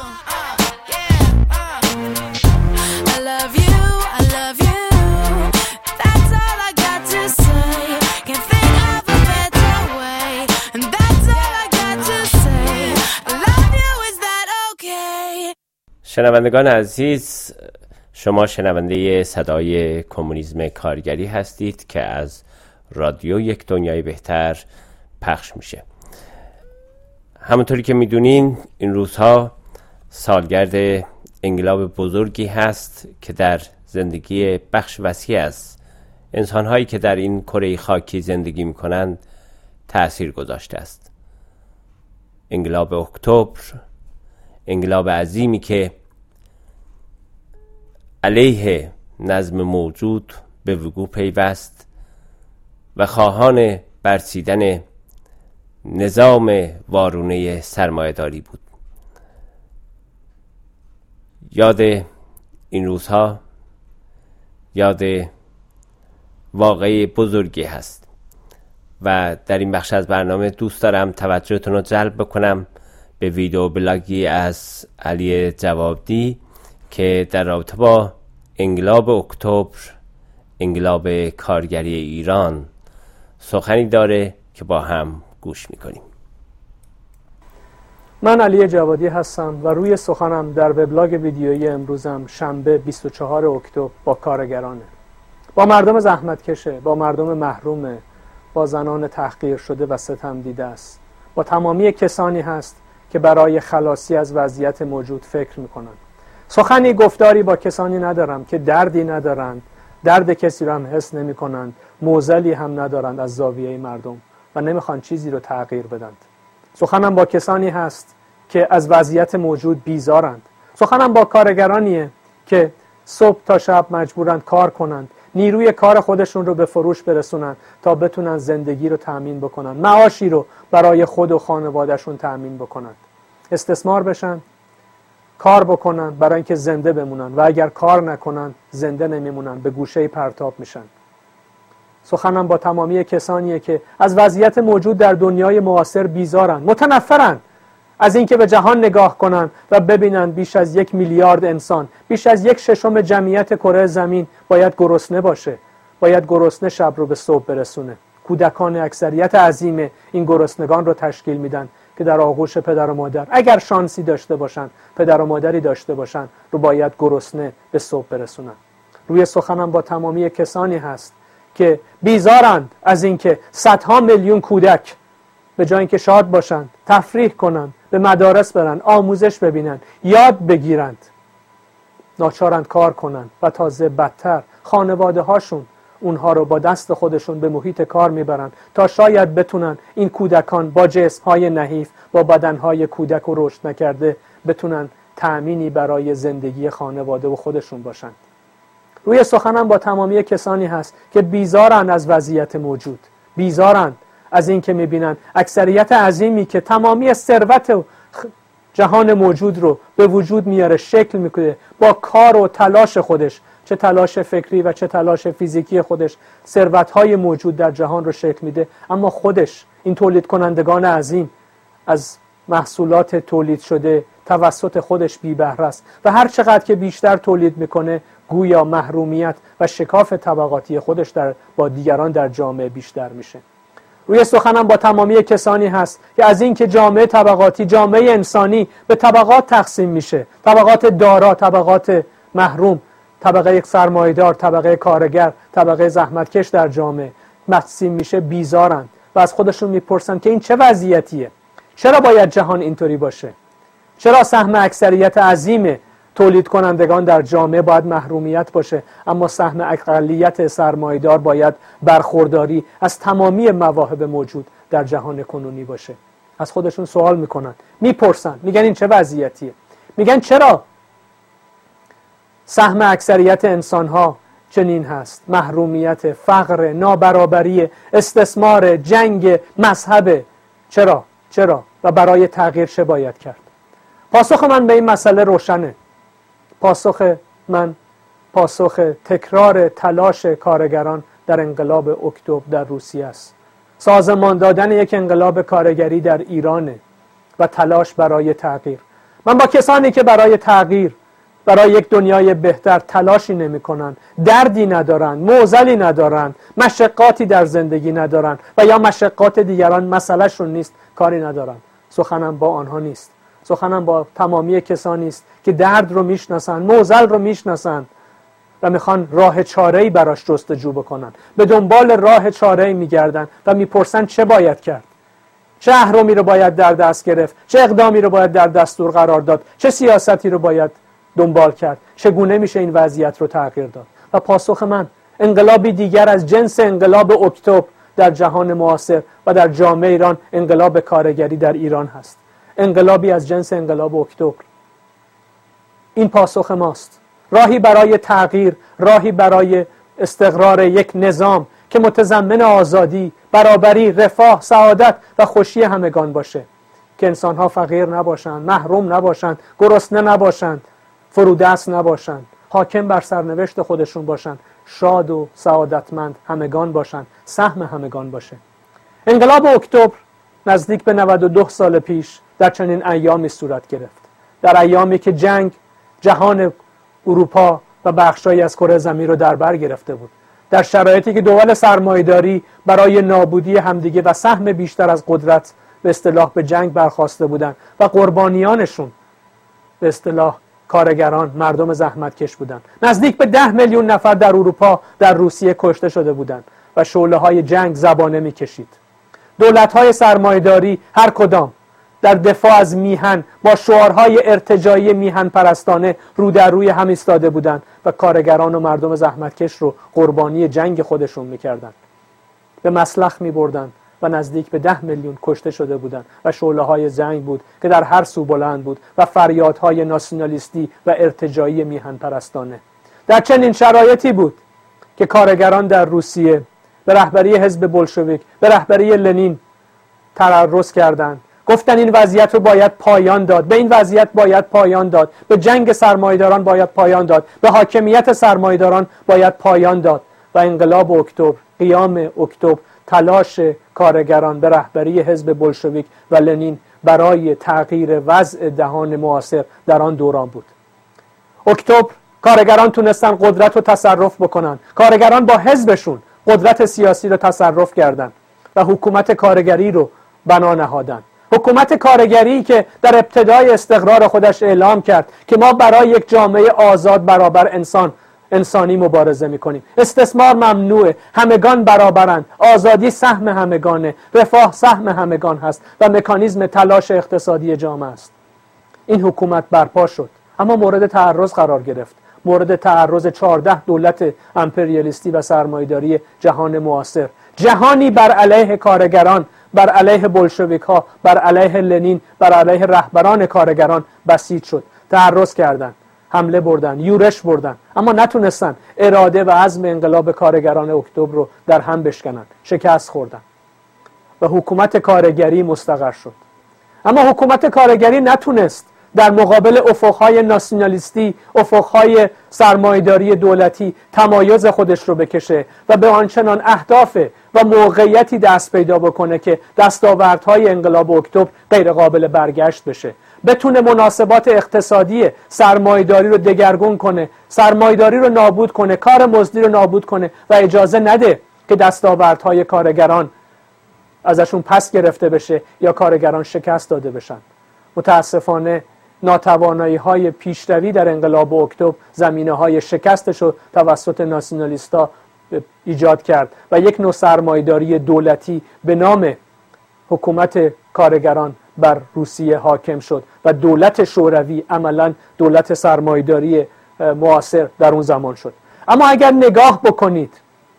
I love you, I love you. That's all I got to say. Can't think of a better way. And that's all I got to say. I love you, is that okay?
شنوندگان عزیز، شما شنونده صدای کمونیسم کارگری هستید که از رادیو یک دنیای بهتر پخش میشه. همونطوری که میدونین این روزها سالگرد انقلاب بزرگی هست که در زندگی بخش وسیع از انسانهایی که در این کره خاکی زندگی میکنند تأثیر گذاشته است. انقلاب اکتبر، انقلاب عظیمی که علیه نظم موجود به وقوع پیوست و خواهان برچیدن نظام وارونه سرمایه‌داری بود. یاد این روزها یاد واقعی بزرگی هست و در این بخش از برنامه دوست دارم توجهتون رو جلب بکنم به ویدیو بلاگی از علی جوابی که در رابطه با انقلاب اکتبر، انقلاب کارگری ایران سخنی داره که با هم گوش میکنیم.
من علی جوادی هستم و روی سخنم در وبلاگ ویدیویی امروزم شنبه بیست و چهارم اکتبر با کارگرانه، با مردم زحمتکشه، با مردم محرومه، با زنان تحقیر شده و ستم دیده است، با تمامی کسانی هست که برای خلاصی از وضعیت موجود فکر میکنن. سخنی گفتاری با کسانی ندارم که دردی ندارند، درد کسی رو هم حس نمی کنند، معضلی هم ندارند از زاویه مردم و نمیخوان چیزی رو تغییر بدند. سخنم با کسانی هست که از وضعیت موجود بیزارند. سخنم با کارگرانیه که صبح تا شب مجبورند کار کنند، نیروی کار خودشون رو به فروش برسونن تا بتونن زندگی رو تأمین بکنن، معاشی رو برای خود و خانوادهشون تأمین بکنن، استثمار بشن، کار بکنن برای اینکه زنده بمونن و اگر کار نکنن زنده نمیمونن، به گوشه پرتاب میشن. سخنم با تمامی کسانیه که از وضعیت موجود در دنیای معاصر بیزارن، متنفرن از اینکه به جهان نگاه کنن و ببینن بیش از یک میلیارد انسان، بیش از یک ششم جمعیت کره زمین باید گرسنه باشه، باید گرسنه شب رو به صبح برسونه. کودکان اکثریت عظیم این گرسنگان رو تشکیل میدن که در آغوش پدر و مادر اگر شانسی داشته باشن، پدر و مادری داشته باشن، رو باید گرسنه به صبح برسونن. روی سخنم با تمامی کسانی هست که بیزارند از اینکه صدها میلیون کودک به جای اینکه شاد باشند، تفریح کنند، به مدارس برن، آموزش ببینن، یاد بگیرند، ناچارند کار کنند و تازه بدتر خانواده هاشون اونها رو با دست خودشون به محیط کار میبرن تا شاید بتونن این کودکان با جسمهای نحیف، با بدنهای کودک و رشد نکرده بتونن تأمینی برای زندگی خانواده و خودشون باشند. روی سخنم با تمامی کسانی هست که بیزارن از وضعیت موجود، بیزارن از این که میبینن اکثریت عظیمی که تمامی ثروت جهان موجود رو به وجود میاره، شکل میکنه، با کار و تلاش خودش، چه تلاش فکری و چه تلاش فیزیکی خودش، ثروت‌های موجود در جهان رو شکل میده، اما خودش، این تولید کنندگان عظیم، از محصولات تولید شده توسط خودش بی بهره است و هر چقدر که بیشتر تولید میکنه گویا محرومیت و شکاف طبقاتی خودش در با دیگران در جامعه بیشتر میشه. روی سخنم با تمامی کسانی هست که از این که جامعه طبقاتی، جامعه انسانی به طبقات تقسیم میشه، طبقات دارا، طبقات محروم، طبقه سرمایه‌دار، طبقه کارگر، طبقه زحمتکش در جامعه تقسیم میشه، بیزارند و از خودشون میپرسن که این چه وضعیتیه؟ چرا باید جهان اینطوری باشه؟ چرا سهم اکثریت عظیم تولید کنندگان در جامعه باید محرومیت باشه، اما سهم اقلیت سرمایه‌دار باید برخورداری از تمامی مواهب موجود در جهان کنونی باشه؟ از خودشون سوال میکنن، میپرسن، میگن این چه وضعیتیه؟ میگن چرا سهم اکثریت انسان‌ها چنین هست؟ محرومیت، فقر، نابرابری، استثمار، جنگ، مذهب. چرا؟ چرا؟ و برای تغییر چه باید کرد؟ پاسخ من به این مسئله روشنه. پاسخ من پاسخ تکرار تلاش کارگران در انقلاب اکتبر در روسیه است. سازمان دادن یک انقلاب کارگری در ایرانه و تلاش برای تغییر. من با کسانی که برای تغییر، برای یک دنیای بهتر تلاشی نمی کنن، دردی ندارن، معضلی ندارن، مشقاتی در زندگی ندارن و یا مشقات دیگران مسئله شون نیست، کاری ندارن، سخنم با آنها نیست. سخنم با تمامی کسانی است که درد رو میشناسن، معضل رو میشناسن و میخوان راه چاره‌ای براش جستجو بکنن، به دنبال راه چاره‌ای میگردن و میپرسن چه باید کرد، چه اهرمی رو باید در دست گرفت، چه اقدامی رو باید در دستور قرار داد، چه سیاستی رو باید دنبال کرد، چگونه میشه این وضعیت رو تغییر داد. و پاسخ من انقلابی دیگر از جنس انقلاب اکتبر در جهان معاصر و در جامعه ایران، انقلاب کارگری در ایران هست. انقلابی از جنس انقلاب اکتبر. این پاسخ ماست. راهی برای تغییر، راهی برای استقرار یک نظام که متضمن آزادی، برابری، رفاه، سعادت و خوشی همگان باشه، که انسان‌ها فقیر نباشند، محروم نباشند، گرسنه نباشند فرودست نباشند، حاکم بر سرنوشت خودشون باشند، شاد و سعادتمند همگان باشند، سهم همگان باشه. انقلاب اکتبر نزدیک به نود و دو سال پیش در چنین ایامی صورت گرفت، در ایامی که جنگ جهان اروپا و بخشایی از کره زمین رو در بر گرفته بود، در شرایطی که دول سرمایه‌داری برای نابودی همدیگه و سهم بیشتر از قدرت به اصطلاح به جنگ برخاسته بودند و قربانیانشون به اصطلاح کارگران، مردم زحمتکش بودند. نزدیک به ده میلیون نفر در اروپا در روسیه کشته شده بودند و شعله‌های جنگ زبانه می‌کشید. دولت‌های سرمایه‌داری هر کدام در دفاع از میهن با شعارهای ارتجاعی میهن پرستانه رو در روی هم ایستاده بودند و کارگران و مردم زحمتکش رو قربانی جنگ خودشون می‌کردند. به مسلخ می‌بردند و نزدیک به ده میلیون کشته شده بودند و شعله‌های جنگ بود که در هر سو بلند بود و فریادهای ناسیونالیستی و ارتجاعی میهن پرستانه. در چنین شرایطی بود که کارگران در روسیه به رهبری حزب بولشویک، به رهبری لنین تررس کردند. گفتن این وضعیت رو باید پایان داد، به این وضعیت باید پایان داد، به جنگ سرمایه‌داران باید پایان داد، به حاکمیت سرمایه‌داران باید پایان داد. و انقلاب اکتبر، قیام اکتبر، تلاش کارگران به رهبری حزب بولشویک و لنین برای تغییر وضع جهان معاصر در آن دوران بود. اکتبر کارگران تونستن قدرت رو تصرف بکنن، کارگران با حزبشون قدرت سیاسی رو تصرف کردند و حکومت کارگری رو بنا نهادند. حکومت کارگری که در ابتدای استقرار خودش اعلام کرد که ما برای یک جامعه آزاد برابر انسان انسانی مبارزه میکنیم، استثمار ممنوعه، همگان برابرند، آزادی سهم همگانه، رفاه سهم همگان هست و مکانیزم تلاش اقتصادی جامعه است. این حکومت برپا شد اما مورد تعرض قرار گرفت، مورد تعرض چهارده دولت امپریالیستی و سرمایه‌داری جهان معاصر. جهانی بر علیه کارگران، بر علیه بولشویک ها، بر علیه لنین، بر علیه رهبران کارگران بسیج شد. تعرض کردند، حمله بردن، یورش بردن، اما نتونستن اراده و عزم انقلاب کارگران اکتبر رو در هم بشکنن. شکست خوردن و حکومت کارگری مستقر شد. اما حکومت کارگری نتونست در مقابل افقهای ناسیونالیستی، افقهای سرمایه‌داری دولتی تمایز خودش رو بکشه و به آنچنان اهداف و موقعیتی دست پیدا بکنه که دستاوردهای انقلاب اکتبر غیر قابل برگشت بشه، بتونه مناسبات اقتصادی سرمایه‌داری رو دگرگون کنه، سرمایه‌داری رو نابود کنه، کار مزدی رو نابود کنه و اجازه نده که دستاوردهای کارگران ازشون پس گرفته بشه یا کارگران شکست داده بشن. متاسفانه ناتوانایی‌های پیشروی در انقلاب اکتبر زمینه‌های شکستش رو توسط ناسیونالیست‌ها ایجاد کرد و یک نوع سرمایه‌داری دولتی به نام حکومت کارگران بر روسیه حاکم شد و دولت شوروی عملاً دولت سرمایه‌داری معاصر در اون زمان شد. اما اگر نگاه بکنید،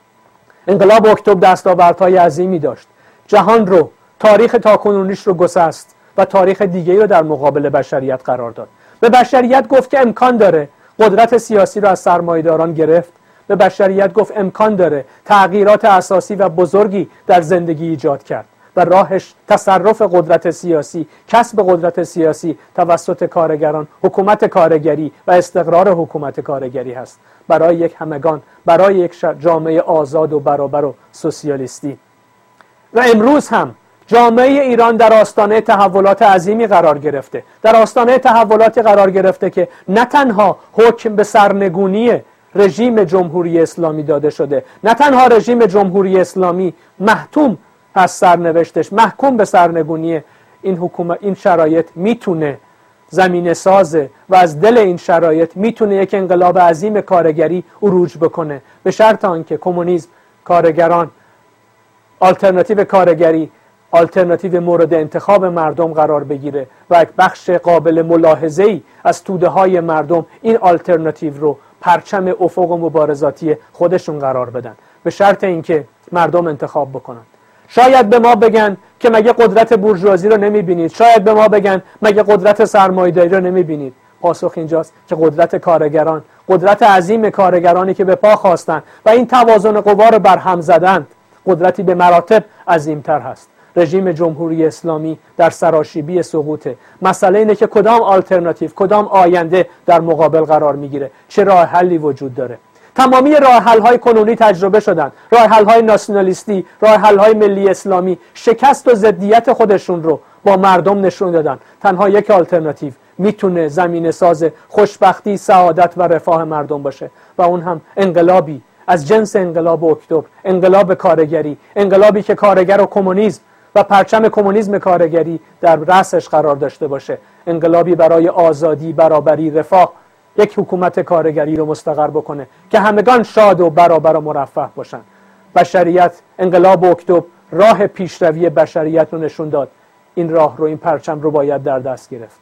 انقلاب اکتبر دستاوردهای عظیمی داشت، جهان رو، تاریخ تاکنونیش رو گسست و تاریخ دیگه‌ای رو در مقابل بشریت قرار داد. به بشریت گفت که امکان داره قدرت سیاسی رو از سرمایه‌داران گرفت، به بشریت گفت امکان داره تغییرات اساسی و بزرگی در زندگی ایجاد کرد و راهش تصرف قدرت سیاسی، کسب قدرت سیاسی توسط کارگران، حکومت کارگری و استقرار حکومت کارگری هست برای یک همگان، برای یک جامعه آزاد و برابر و سوسیالیستی. و امروز هم جامعه ایران در آستانه تحولات عظیمی قرار گرفته، در آستانه تحولاتی قرار گرفته که نه تنها حکم به سرنگونی رژیم جمهوری اسلامی داده شده، نه تنها رژیم جمهوری اسلامی محتوم از سرنوشتش، محکوم به سرنگونی، این حکومت، این شرایط میتونه زمینه سازه و از دل این شرایط میتونه یک انقلاب عظیم کارگری عروج بکنه، به شرط آنکه کمونیسم، کارگران، آلترناتیو کارگری آلترناتیو مورد انتخاب مردم قرار بگیره و یک بخش قابل ملاحظه‌ای از توده های مردم این آلترناتیو رو پرچم افق و مبارزاتی خودشون قرار بدن، به شرط اینکه مردم انتخاب بکنن. شاید به ما بگن که مگه قدرت بورژوازی رو نمیبینید، شاید به ما بگن مگه قدرت سرمایه‌داری رو نمیبینید. پاسخ اینجاست که قدرت کارگران، قدرت عظیم کارگرانی که به پا خواستن و این توازن قوا رو برهم زدند، قدرتی به مراتب عظیمتر هست رژیم جمهوری اسلامی در سراشیبی سقوطه. مسئله اینه که کدام آلترناتیو، کدام آینده در مقابل قرار میگیره، چه راه حلی وجود داره. تمامی راه حل های کنونی تجربه شدن، راه حل های ناسیونالیستی، راه حل های ملی اسلامی شکست و ضدیت خودشون رو با مردم نشون دادن. تنها یک آلترناتیو میتونه زمینه ساز خوشبختی، سعادت و رفاه مردم باشه و اون هم انقلابی از جنس انقلاب اکتبر، انقلاب کارگری، انقلابی که کارگر و کمونیسم و پرچم کمونیسم کارگری در رأسش قرار داشته باشه، انقلابی برای آزادی، برابری، رفاه، یک حکومت کارگری رو مستقر بکنه که همگان شاد و برابر و مرفه باشن. بشریت، انقلاب اکتبر راه پیشروی بشریت رو نشون داد. این راه رو، این پرچم رو باید در دست گرفت.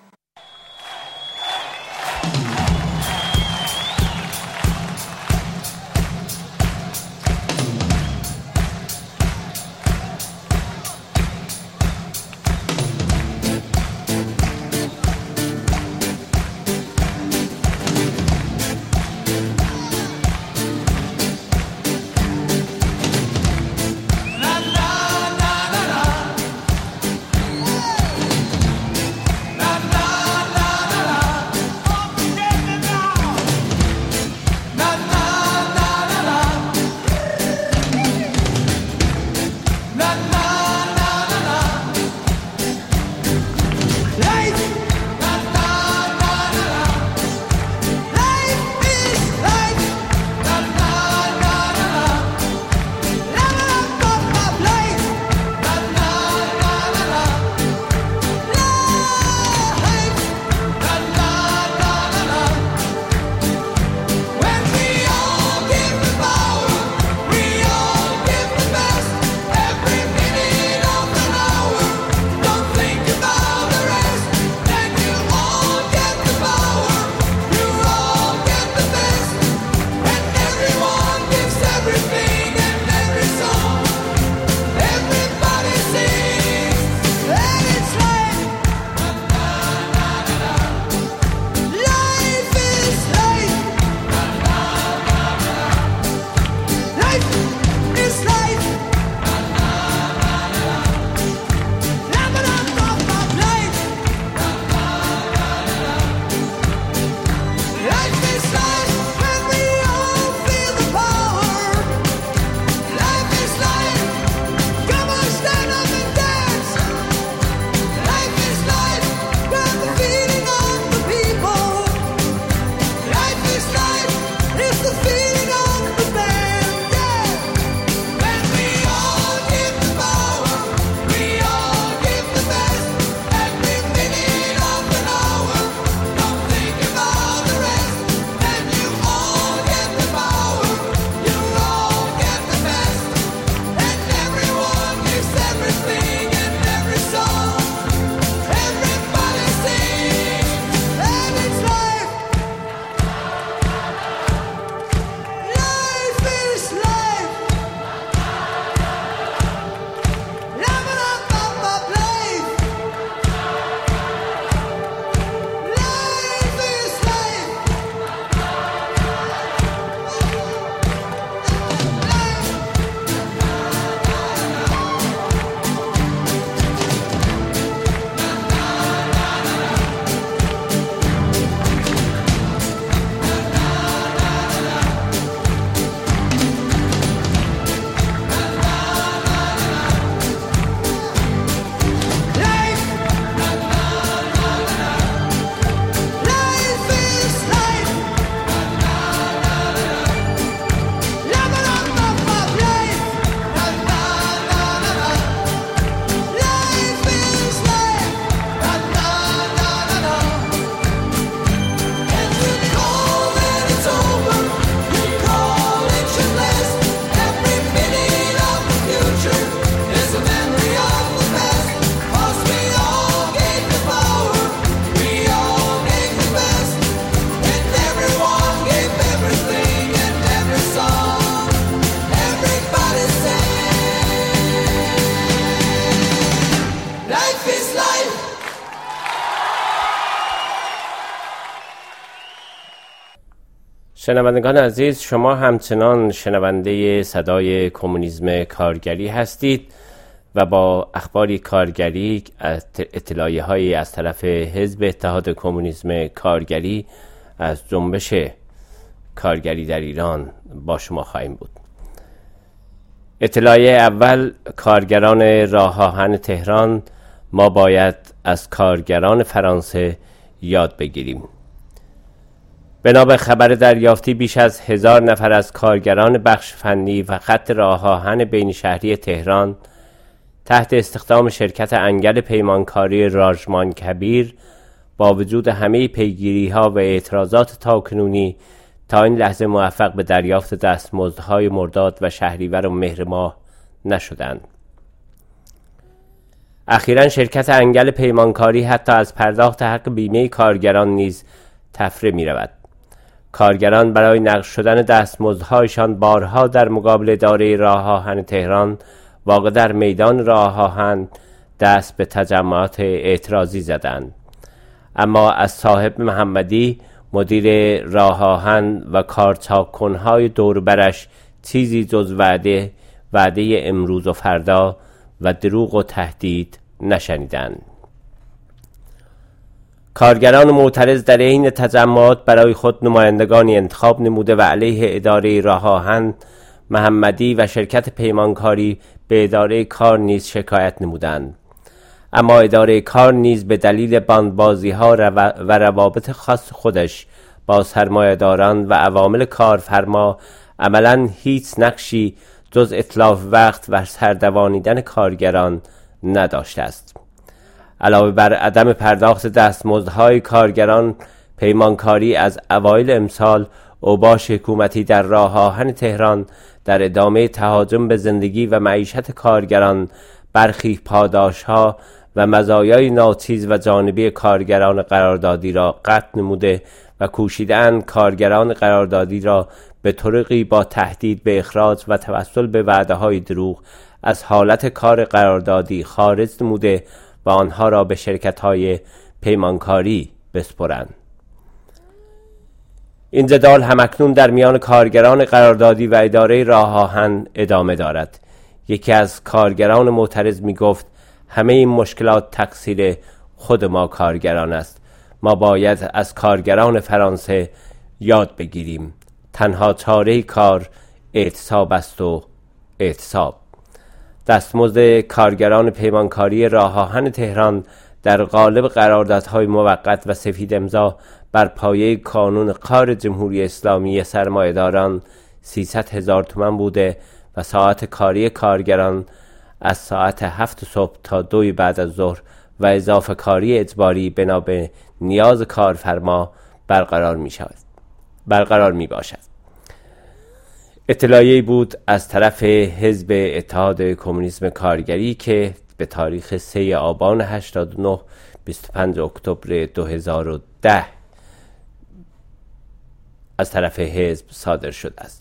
شنوندگان عزیز، شما همچنان شنونده صدای کمونیسم کارگری هستید و با اخبار کارگری اطلاعیه هایی از طرف حزب اتحاد کمونیسم کارگری از جنبش کارگری در ایران با شما خواهیم بود. اطلاعیه اول: کارگران راه آهن تهران: ما باید از کارگران فرانسه یاد بگیریم. بنا به خبر دریافتی بیش از هزار نفر از کارگران بخش فنی و خط راه آهن بین شهری تهران تحت استخدام شرکت انگل پیمانکاری راژمان کبیر با وجود همه پیگیری ها و اعتراضات تاکنونی تا این لحظه موفق به دریافت دستمزدهای مرداد و شهریور و مهر ماه نشدند. اخیراً شرکت انگل پیمانکاری حتی از پرداخت حق بیمه کارگران نیز تفره می رود. کارگران برای نقض شدن دستمزدهایشان بارها در مقابل اداره راه آهن تهران واقع در میدان راه آهن دست به تجمعات اعتراضی زدند، اما از صاحب محمدی مدیر راه آهن و کارچاکنهای دور برش چیزی جز وعده وعده امروز و فردا و دروغ و تهدید نشنیدند. کارگران معترض در این تجمعات برای خود نمایندگانی انتخاب نموده و علیه اداره راه آهن محمدی و شرکت پیمانکاری به اداره کار نیز شکایت نمودند، اما اداره کار نیز به دلیل باندبازی ها و روابط خاص خودش با سرمایه‌داران و عوامل کارفرما عملاً هیچ نقشی جز اتلاف وقت و سردوانیدن کارگران نداشته است. علاوه بر عدم پرداخت دستمزدهای کارگران، پیمانکاری از اوایل امسال اوباش حکومتی در راه آهن تهران در ادامه تهاجم به زندگی و معیشت کارگران برخی پاداشها و مزایای ناچیز و جانبی کارگران قراردادی را قطع نموده و کوشیدند کارگران قراردادی را به طرقی با تهدید به اخراج و توسل به وعده‌های دروغ از حالت کار قراردادی خارج نموده و آنها را به شرکت‌های پیمانکاری بسپرند. این جدال همکنون در میان کارگران قراردادی و اداره راه آهن ادامه دارد. یکی از کارگران معترض می گفت همه این مشکلات تقصیر خود ما کارگران است. ما باید از کارگران فرانسه یاد بگیریم. تنها چاره کار اعتصاب است و اعتصاب. دستمزد کارگران پیمانکاری راه آهن تهران در قالب قراردادهای موقت و سفید امضا بر پایه کانون کار جمهوری اسلامی سرمایه‌داران سیصد هزار تومان بوده و ساعت کاری کارگران از ساعت هفت صبح تا دو بعد از ظهر و اضافه کاری اجباری بنا به نیاز کارفرما برقرار می شود برقرار می باشد. اطلاعیه‌ای بود از طرف حزب اتحاد کمونیسم کارگری که به تاریخ سوم آبان هشتاد و نه بیست و پنجم اکتبر دو هزار و ده از طرف حزب صادر شده است.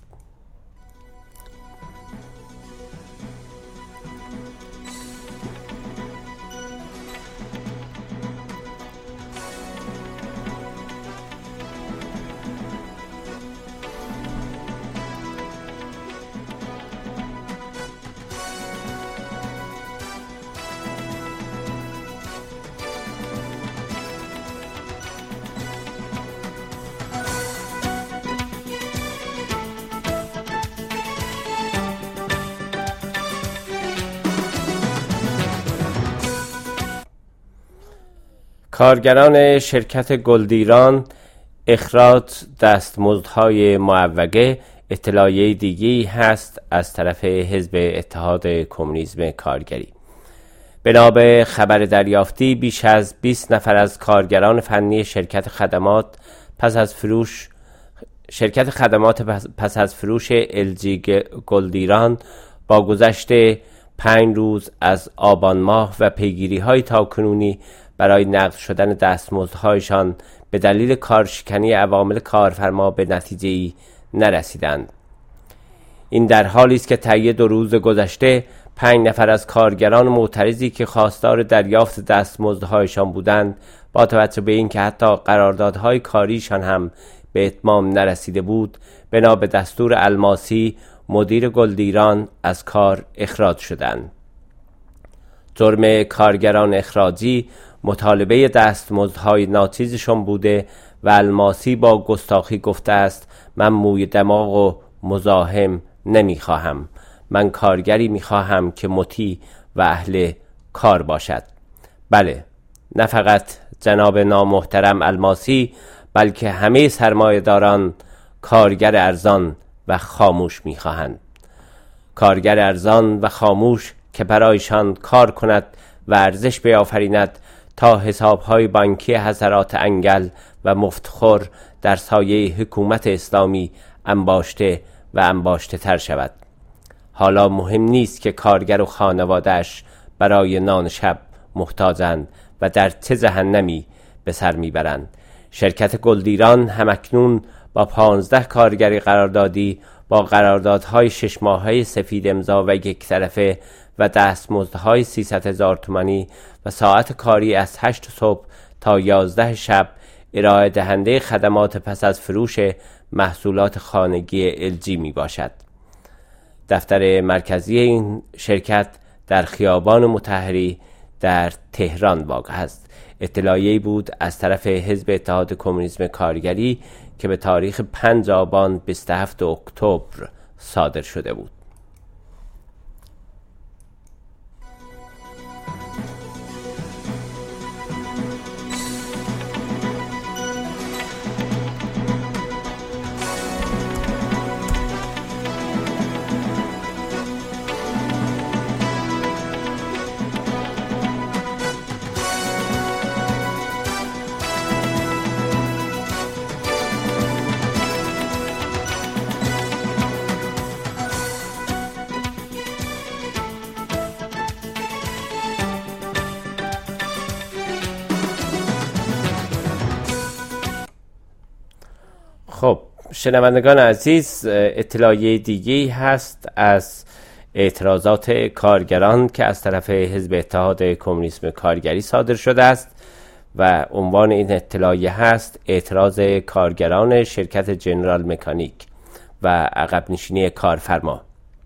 کارگران شرکت گلدیران اخراج دستمزدهای معوقه اطلاعیه دیگری هست از طرف حزب اتحاد کمونیسم کارگری. بنا به خبر دریافتی بیش از بیست نفر از کارگران فنی شرکت خدمات پس از فروش شرکت خدمات پس از فروش الجی گلدیران با گذشت پنج روز از آبان ماه و پیگیری های تاکنونی برای نقض شدن دستمزدهایشان به دلیل کارشکنی عوامل کارفرما به نتیجه‌ای نرسیدند. این در حالی است که طی دو روز گذشته پنج نفر از کارگران معترضی که خواستار دریافت دستمزدهایشان بودند با توجه به اینکه حتی قراردادهای کاریشان هم به اتمام نرسیده بود بنا به دستور الماسی مدیر گلدیران از کار اخراج شدند. جرم کارگران اخراجی مطالبه دستمزدهای ناچیزشان بوده و الماسی با گستاخی گفته است من موی دماغ و مزاحم نمیخواهم، من کارگری میخواهم که مطیع و اهل کار باشد. بله، نه فقط جناب نامحترم الماسی بلکه همه سرمایه‌داران کارگر ارزان و خاموش میخواهند. کارگر ارزان و خاموش که برایشان کار کند و ارزش بیافریند تا حسابهای بانکی حضرات انگل و مفتخور در سایه حکومت اسلامی انباشته و انباشته تر شود. حالا مهم نیست که کارگر و خانواده‌اش برای نان شب محتاجند و در چه جهنمی به سر میبرند. شرکت گلدیران همکنون با پانزده کارگری قراردادی با قراردادهای شش ماهه سفید امضا و یک طرفه و دستمزدهای سیصد هزار تومانی و ساعت کاری از هشت صبح تا یازده شب ارائه دهنده خدمات پس از فروش محصولات خانگی ال جی می باشد. دفتر مرکزی این شرکت در خیابان مطهری در تهران واقع است. اطلاعیه‌ای بود از طرف حزب اتحاد کمونیسم کارگری که به تاریخ پنج آبان بیست و هفتم اکتبر صادر شده بود. خب شنوندگان عزیز، اطلاعیه دیگه‌ای هست از اعتراضات کارگران که از طرف حزب اتحاد کمونیسم کارگری صادر شده است و عنوان این اطلاعیه هست اعتراض کارگران شرکت جنرال مکانیک و عقب نشینی کارفرما.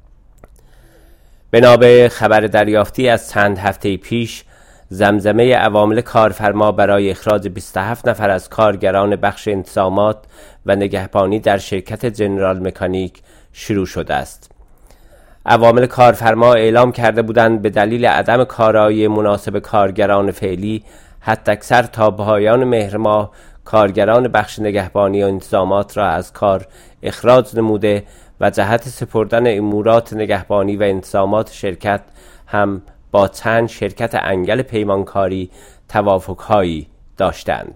بنا به خبر دریافتی از چند هفته پیش، زمزمه عوامل کارفرما برای اخراج بیست و هفت نفر از کارگران بخش انتظامات و نگهبانی در شرکت جنرال مکانیک شروع شده است. عوامل کارفرما اعلام کرده بودند به دلیل عدم کارایی مناسب کارگران فعلی حداکثر تا پایان مهر ماه کارگران بخش نگهبانی و انتظامات را از کار اخراج نموده و جهت سپردن امورات نگهبانی و انتظامات شرکت هم با چند شرکت انگل پیمانکاری توافق‌هایی داشتند.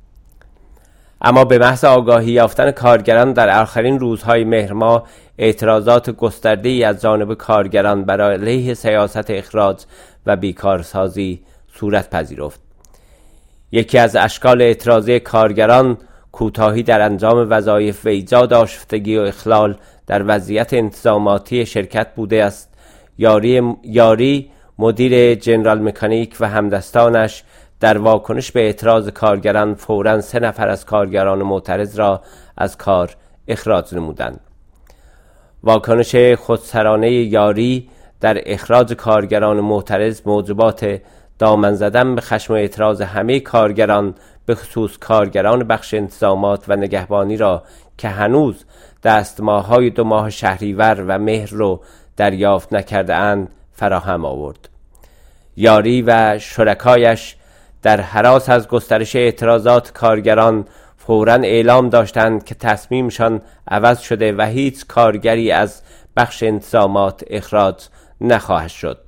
اما به محض آگاهی یافتن کارگران در آخرین روزهای مهر ماه، اعتراضات گسترده‌ای از جانب کارگران بر علیه سیاست اخراج و بیکارسازی صورت پذیرفت. یکی از اشکال اعتراضی کارگران کوتاهی در انجام وظایف و ایجاد آشفتگی و اخلال در وضعیت انتظاماتی شرکت بوده است. یاری یاری مدیر جنرال مکانیک و همدستانش در واکنش به اعتراض کارگران فوراً سه نفر از کارگران معترض را از کار اخراج نمودند. واکنش خودسرانه یاری در اخراج کارگران معترض موجبات دامن زدن به خشم و اعتراض همه کارگران به خصوص کارگران بخش انتظامات و نگهبانی را که هنوز دستماه‌های دو ماه شهریور و مهر رو دریافت نکرده اند فراهم آورد. یاری و شرکایش در هراس از گسترش اعتراضات کارگران فوراً اعلام داشتند که تصمیمشان عوض شده و هیچ کارگری از بخش انتظامات اخراج نخواهد شد.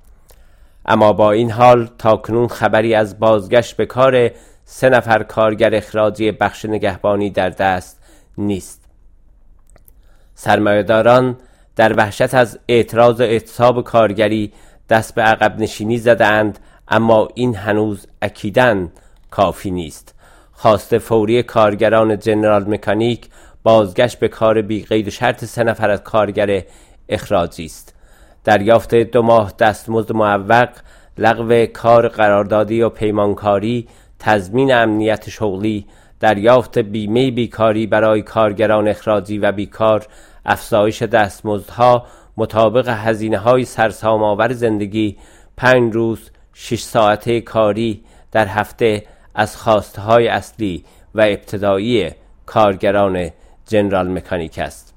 اما با این حال تاکنون خبری از بازگشت به کار سه نفر کارگر اخراجی بخش نگهبانی در دست نیست. سرمایه‌داران در وحشت از اعتراض و اعتصاب کارگری دست به عقب نشینی زدند، اما این هنوز اکیداً کافی نیست. خواست فوری کارگران جنرال مکانیک بازگشت به کار بی قید و شرط سه نفر از کارگر اخراجی است. دریافت دو ماه دستمزد معوق، لغو کار قراردادی و پیمانکاری، تضمین امنیت شغلی، دریافت بیمه بیکاری برای کارگران اخراجی و بیکار، افزایش دستمزدها مطابق هزینه‌های سرسام‌آور زندگی، پنج روز شش ساعته کاری در هفته از خواستهای اصلی و ابتدایی کارگران جنرال مکانیک است.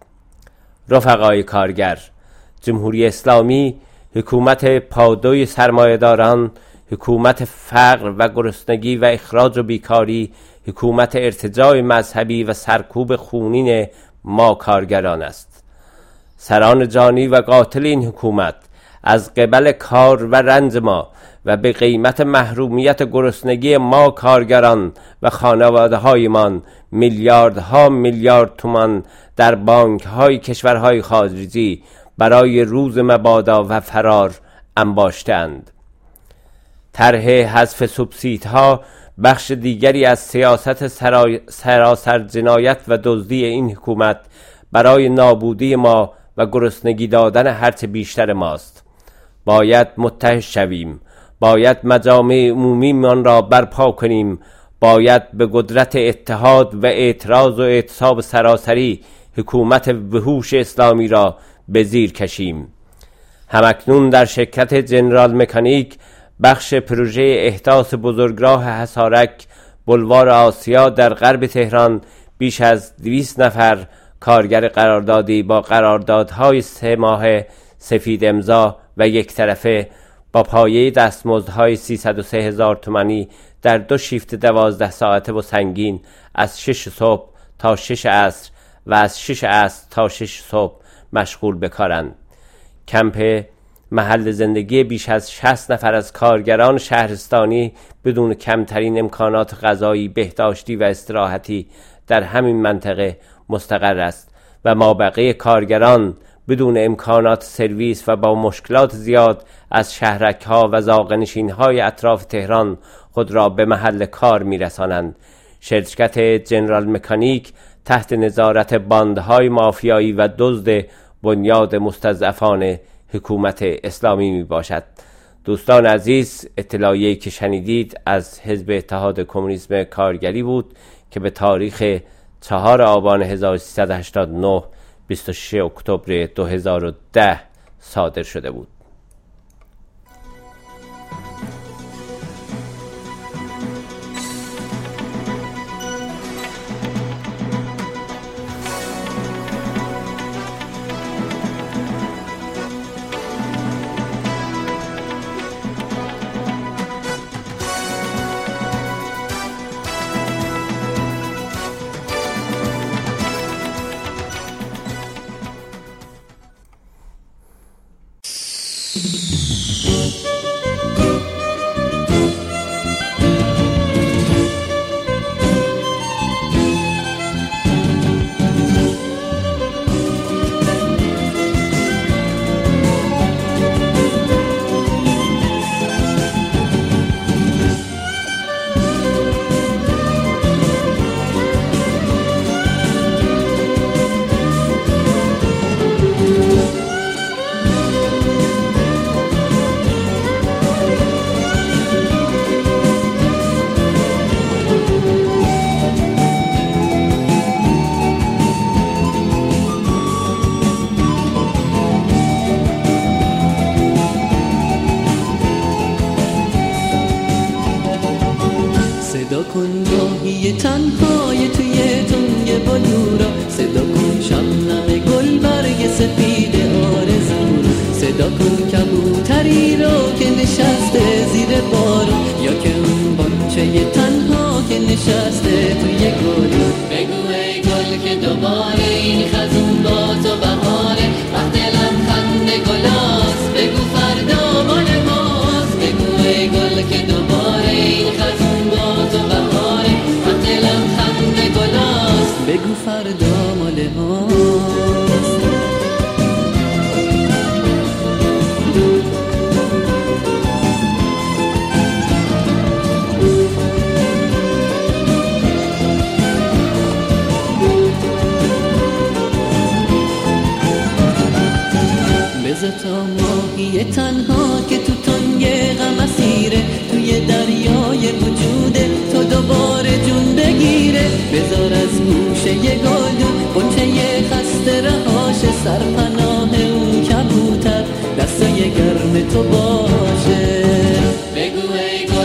رفقای کارگر، جمهوری اسلامی حکومت پادوی سرمایه‌داران، حکومت فقر و گرسنگی و اخراج و بیکاری، حکومت ارتجاع مذهبی و سرکوب خونین ما کارگران است. سران جانی و قاتل این حکومت از قبل کار و رنج ما و به قیمت محرومیت گرسنگی ما کارگران و خانواده هایمان میلیاردها میلیارد تومان در بانک های کشورهای خارجی برای روز مبادا و فرار انباشتند. طرح حذف سوبسیدها بخش دیگری از سیاست سراسر جنایت و دزدی این حکومت برای نابودی ما و گرسنگی دادن هرچه بیشتر ماست. باید متحد شویم، باید مجامع عمومی من را برپا کنیم، باید به قدرت اتحاد و اعتراض و اعتصاب سراسری حکومت وحوش اسلامی را به زیر کشیم. همکنون در شرکت جنرال مکانیک بخش پروژه احداث بزرگراه حصارک بلوار آسیا در غرب تهران بیش از دویست نفر کارگر قراردادی با قراردادهای سه ماهه سفید امضا و یک طرفه با پایه دستمزدهای سیصد و سه هزار تومانی در دو شیفت دوازده ساعته و سنگین از شش صبح تا شش عصر و از شش عصر تا شش صبح مشغول به کارند. کمپ محل زندگی بیش از شصت نفر از کارگران شهرستانی بدون کمترین امکانات غذایی، بهداشتی و استراحتی در همین منطقه مستقر است و مابقی کارگران بدون امکانات سرویس و با مشکلات زیاد از شهرک‌ها و زاغه‌نشین‌های اطراف تهران خود را به محل کار می‌رسانند. شرکت جنرال مکانیک تحت نظارت باندهای مافیایی و دزد بنیاد مستضعفان حکومت اسلامی می باشد. دوستان عزیز، اطلاعیه‌ای که شنیدید از حزب اتحاد کمونیسم کارگری بود که به تاریخ چهار آبان هزار و سیصد و هشتاد و نه بیست و شش اکتبر دو هزار و ده صادر شده بود.
صدا کن راهی تنهای توی تنگ بلورا، صدا کن شبنم گل برگ سفید آرزو را، صدا کن کبوتری رو که نشسته زیر بارون، یا که اون بانچه تنها که نشسته توی گل. بگو ای گل که دوباره این خزون با تو بهاره، وقت لبخند گلاست، بگو فردا مال ماست. بگو ای گل که دوباره این خزون با تو بهاره، وقت لبخند گلاست، بگو فردا مال ماست. بذار تا ماهی تنها که تو تنگ غم اسیره، توی دریای وجوده تو دوباره جون بگیره. بذار از گوشه گلدون غنچه خسته رهاشه، سرپناه اون کبوتر دستای گرم تو باشه.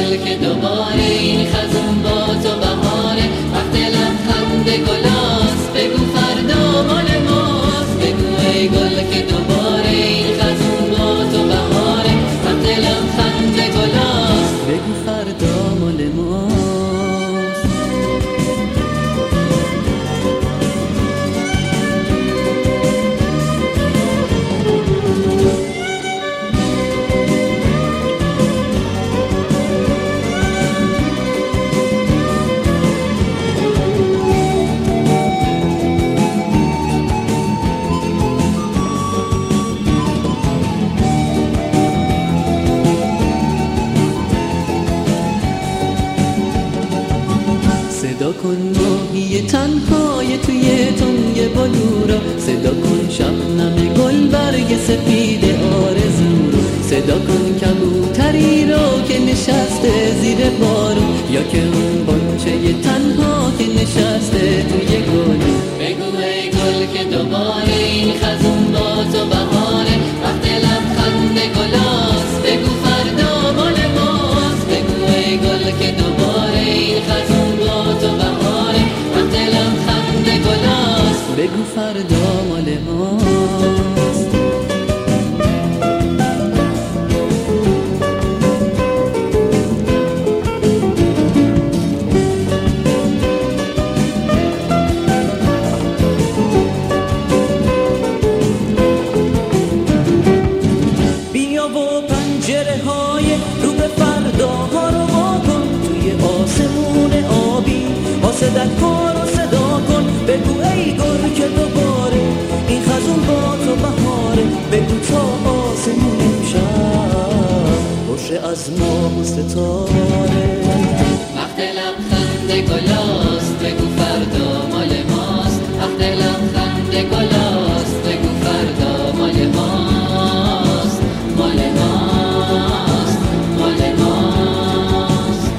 گل که دوباره این خزون با تو بهاره وقت لبخند گلاست بگو فردا مال ماست بگو ای گل که دوباره این خزون با تو بهاره وقت لبخند گلاست بگو فردا مال ماست صدا کن ماهی تنهای توی تنگ بلورا صدا کن شبنم گل برگ سپید آرزو رو صدا کن کبوتری رو که نشسته زیر بارون یا که اون بانچه تنها که نشسته توی گل بگو ای گل که دوباره این خزون با تو بهاره وقت لبخند گلاست بگو فردا مال ماست بگو ای گل که دوباره این خزون با تو بهاره وقت لبخند گلاست بگو فردا مال ماست بیا و پنجره های رو به فرداها رو وا کن توی آسمون آبی حاسدت کن و صدا کن بگو ای گل که دوباره این خزون با تو بهاره بگو تا آسمون امشب باشه از ماه و ستاره وقت لبخند گلاست بگو فردا مال ماست وقت لبخند گلاست بگو فردا مال ماست مال ماست مال ماست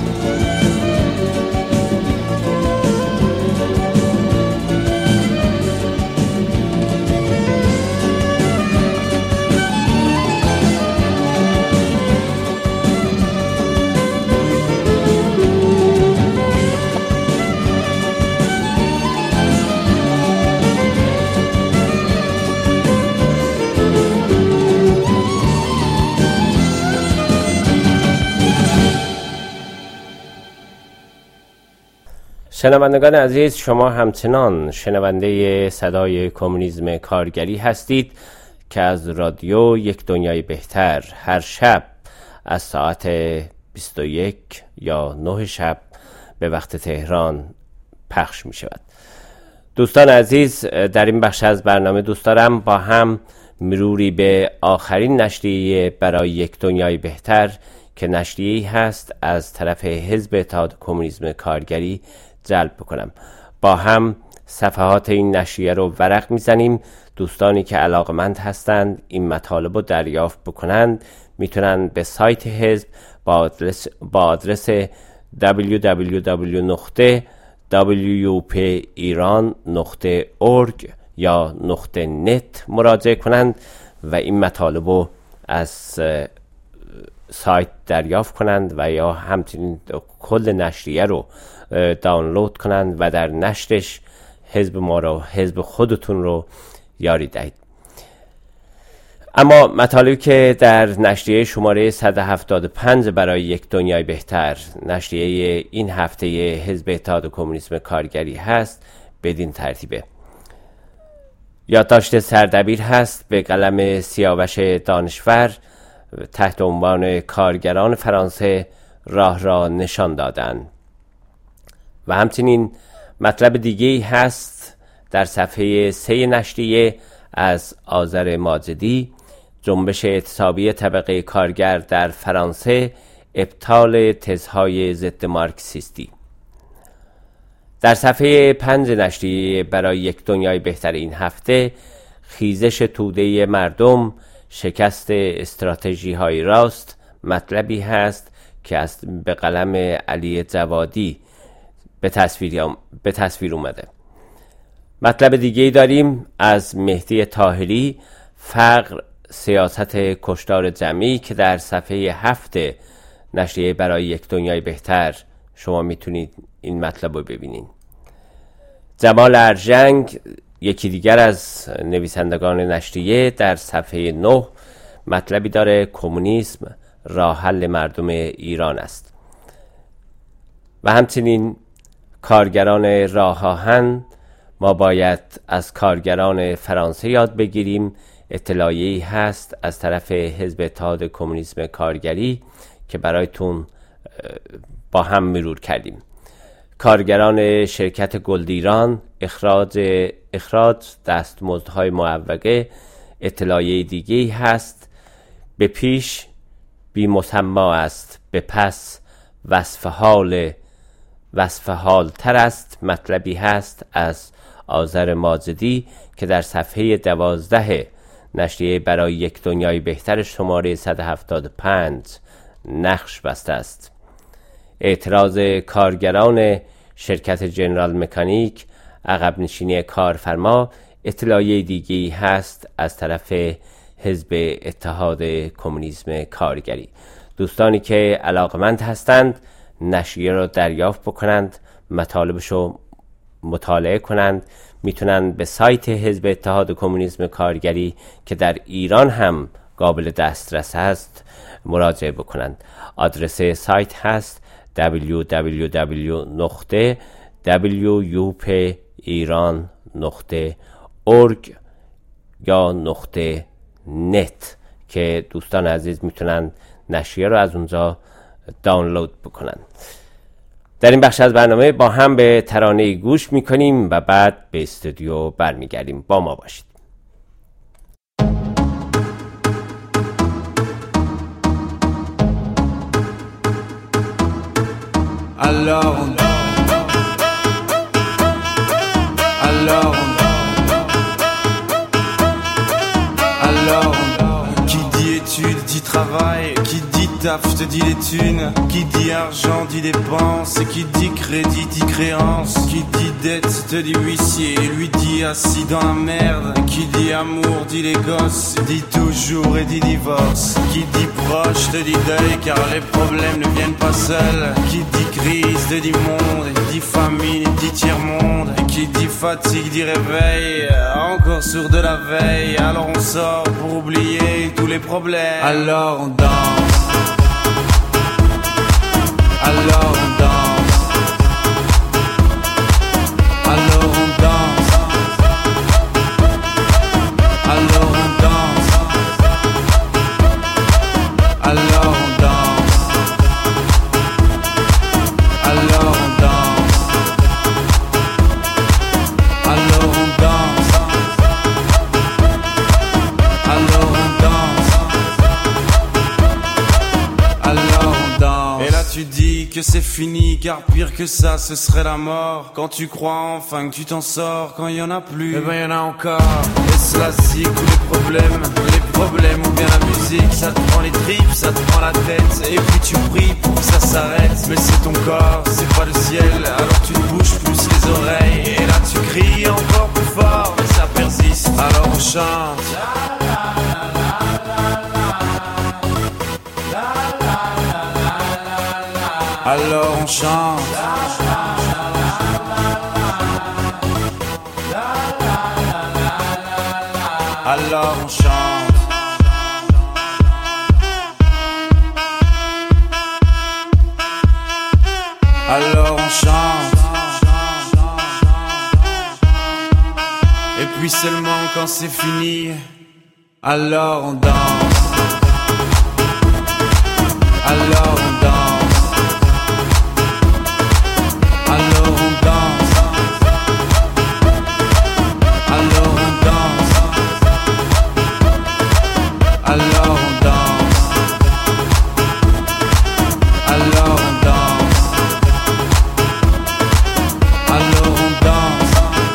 شنوندگان عزیز، شما همچنان شنونده صدای کمونیسم کارگری هستید که از رادیو یک دنیای بهتر هر شب از ساعت بیست و یک یا نه شب به وقت تهران پخش می شود. دوستان عزیز، در این بخش از برنامه دوست دارم با هم مروری به آخرین نشریه برای یک دنیای بهتر که نشریه‌ای هست از طرف حزب اتحاد کمونیسم کارگری جلب بکنم. با هم صفحات این نشریه رو ورق میزنیم. دوستانی که علاقمند هستند این مطالب رو دریافت بکنند میتونن به سایت حزب با آدرس با آدرس دبلیو دبلیو دبلیو نقطه دبلیو یو پی ایران نقطه اورگ یا نقطه نت مراجعه کنند و این مطالب رو از سایت دریافت کنند و یا همچنین کل نشریه رو دانلود کنند و در نشرش حزب ما رو، حزب خودتون رو یاری دهید. اما مطالبی که در نشریه شماره صد و هفتاد و پنج برای یک دنیای بهتر، نشریه این هفته حزب اتحاد کمونیسم کارگری هست، بدین ترتیبه: یادداشت سردبیر هست به قلم سیاوش دانشور تحت عنوان کارگران فرانسه راه را نشان دادند. و همچنین مطلب دیگه هست در صفحه سه نشریه از آذر ماجدی: جنبش اعتصابی طبقه کارگر در فرانسه، ابطال تزهای ضد مارکسیستی. در صفحه پنج نشریه برای یک دنیای بهتر این هفته: خیزش توده مردم، شکست استراتژی های راست، مطلبی هست که از به قلم علی جوادی به تصویر, به تصویر اومده. مطلب دیگه داریم از مهدی طاهری: فقر، سیاست کشتار جمعی، که در صفحه هفت نشریه برای یک دنیای بهتر شما میتونید این مطلب رو ببینید. جمال ارژنگ، یکی دیگر از نویسندگان نشریه، در صفحه نه مطلبی داره: کمونیسم راه حل مردم ایران است. و همچنین کارگران راه آهن، ما باید از کارگران فرانسه یاد بگیریم. اطلاعیه‌ای هست از طرف حزب اتحاد کمونیسم کارگری که برایتون با هم مرور کردیم. کارگران شرکت گلدیران، اخراج اخراج دستمزدهای معوقه. اطلاعیه دیگه‌ای هست: به پیش بی مسما است، به پس وصف حال وصف حال تر است. مطلبی هست از آذر ماجدی که در صفحه دوازده نشریه برای یک دنیای بهتر شماره صد و هفتاد و پنج نقش بسته است. اعتراض کارگران شرکت جنرال مکانیک، عقب نشینی کارفرما. اطلاعیه دیگه‌ای هست از طرف حزب اتحاد کمونیسم کارگری. دوستانی که علاقمند هستند نشریه را دریافت بکنند، مطالبش رو مطالعه کنند، میتونن به سایت حزب اتحاد کمونیسم کارگری که در ایران هم قابل دسترس است مراجعه بکنند. آدرس سایت هست دبلیو دبلیو دبلیو نقطه دبلیو یو پی ایران نقطه اورگ یا نقطه نت که دوستان عزیز میتونن نشریه رو از اونجا دانلود بکنن. در این بخش از برنامه با هم به ترانه گوش میکنیم و بعد به استودیو برمیگردیم. با ما باشید.
Alors on Alors on Alors on Qui dit études dit travail, qui dit taf te dit les thunes, qui dit argent dit dépense, et qui dit crédit dit créance, qui dit dette te dit huissier, lui dit assis dans la merde, qui dit amour dit les gosses, dit toujours et dit divorce, qui dit proche te dit deuil car les problèmes ne viennent pas seuls, qui dit crise te dit monde, dit famine dit tiers-monde, et qui dit fatigue dit réveil, encore sourd de la veille, alors on sort pour oublier tous les problèmes, alors on danse. Alors on danse, alors on danse, alors on danse, alors on danse, alors on danse, alors on danse, alors on danse, alors on danse. Et là tu dis que c'est fini, car pire que ça ce serait la mort. Quand tu crois enfin que tu t'en sors, quand il y en a plus, eh ben il y en a encore. Et cela zique tous les problèmes, les problèmes ou bien la musique, ça te prend les tripes, ça te prend la tête, et puis tu pries pour que ça s'arrête. Mais c'est ton corps, c'est pas le ciel, alors tu te bouges plus les oreilles, et là tu cries encore plus fort, mais ça persiste, alors on chante. Alors on chante. Alors on chante. Alors on chante. Et puis seulement quand c'est fini, alors on danse. Alors on danse. Alors on danse, alors on danse, alors on danse, alors on danse, alors on danse,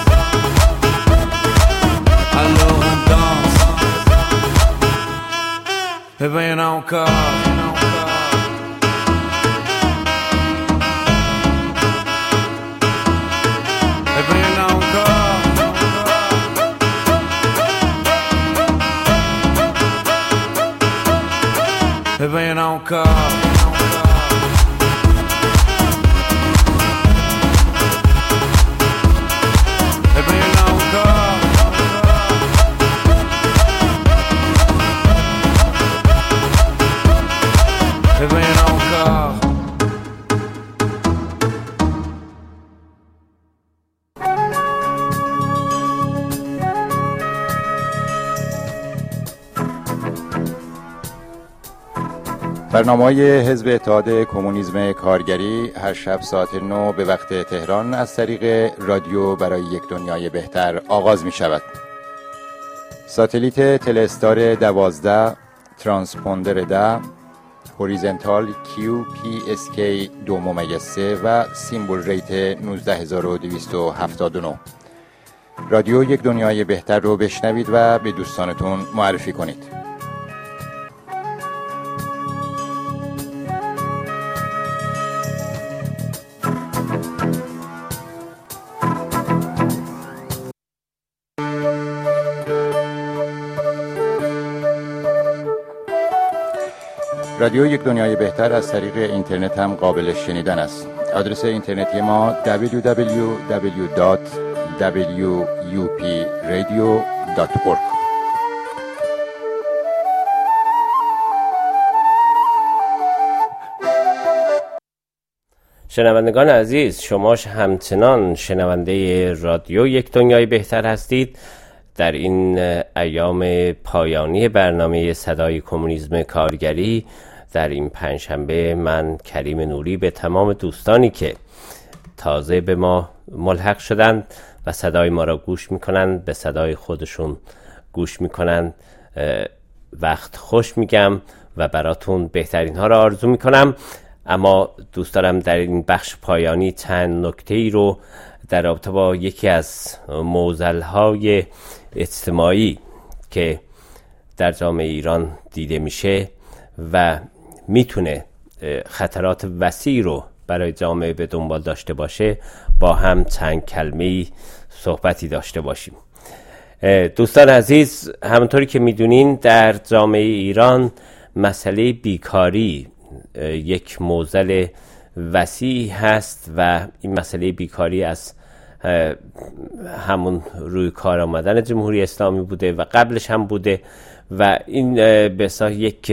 alors on danse. Eh ben y'en a encore.
برنامه‌های حزب اتحاد کمونیسم کارگری هر شب ساعت نه به وقت تهران از طریق رادیو برای یک دنیای بهتر آغاز می شود. ساتلیت تلستار دوازده، ترانسپوندر ده، هوریزنتال کیو پی اس کی دو ممیز سه و سیمبل ریت نوزده هزار و دویست و هفتاد و نه. رادیو یک دنیای بهتر رو بشنوید و به دوستانتون معرفی کنید. رادیو یک دنیای بهتر از طریق اینترنت هم قابل شنیدن است. آدرس اینترنتی ما دبلیو دبلیو دبلیو دات دبلیو یو پی رادیو دات اورگ.
شنوندگان عزیز، شما همچنان شنونده رادیو یک دنیای بهتر هستید. در این ایام پایانی برنامه صدای کمونیسم کارگری در این پنجشنبه، من کریم نوری به تمام دوستانی که تازه به ما ملحق شدند و صدای ما را گوش میکنند، به صدای خودشون گوش میکنند، وقت خوش میگم و براتون بهترین ها را آرزو میکنم. اما دوست دارم در این بخش پایانی چند نکته ای رو در رابطه با یکی از معضل‌های اجتماعی که در جامعه ایران دیده میشه و میتونه خطرات وسیعی رو برای جامعه به دنبال داشته باشه با هم چند کلمه‌ای صحبتی داشته باشیم. دوستان عزیز، همونطوری که میدونین در جامعه ایران مسئله بیکاری یک معضل وسیع هست و این مسئله بیکاری از همون روی کار آمدن جمهوری اسلامی بوده و قبلش هم بوده و این به اصطلاح یک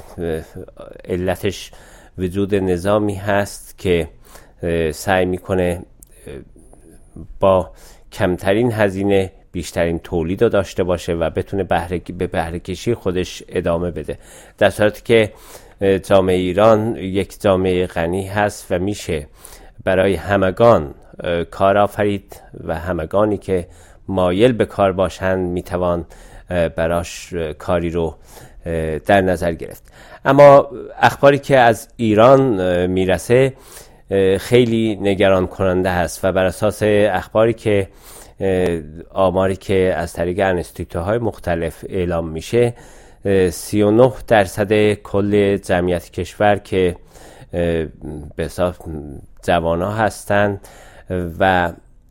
علتش وجود نظامی هست که سعی میکنه با کمترین هزینه بیشترین تولید رو داشته باشه و بتونه بهره به بهره کشی خودش ادامه بده، در صورتی که جامعه ایران یک جامعه غنی هست و میشه برای همگان کار آفرید و همگانی که مایل به کار باشند میتوان براش کاری رو در نظر گرفت. اما اخباری که از ایران میرسه خیلی نگران کننده هست و بر اساس اخباری که آماری که از طریق انستیتوهای مختلف اعلام میشه، سی و نه درصد کل جمعیت کشور که به حساب جوان ها هستند و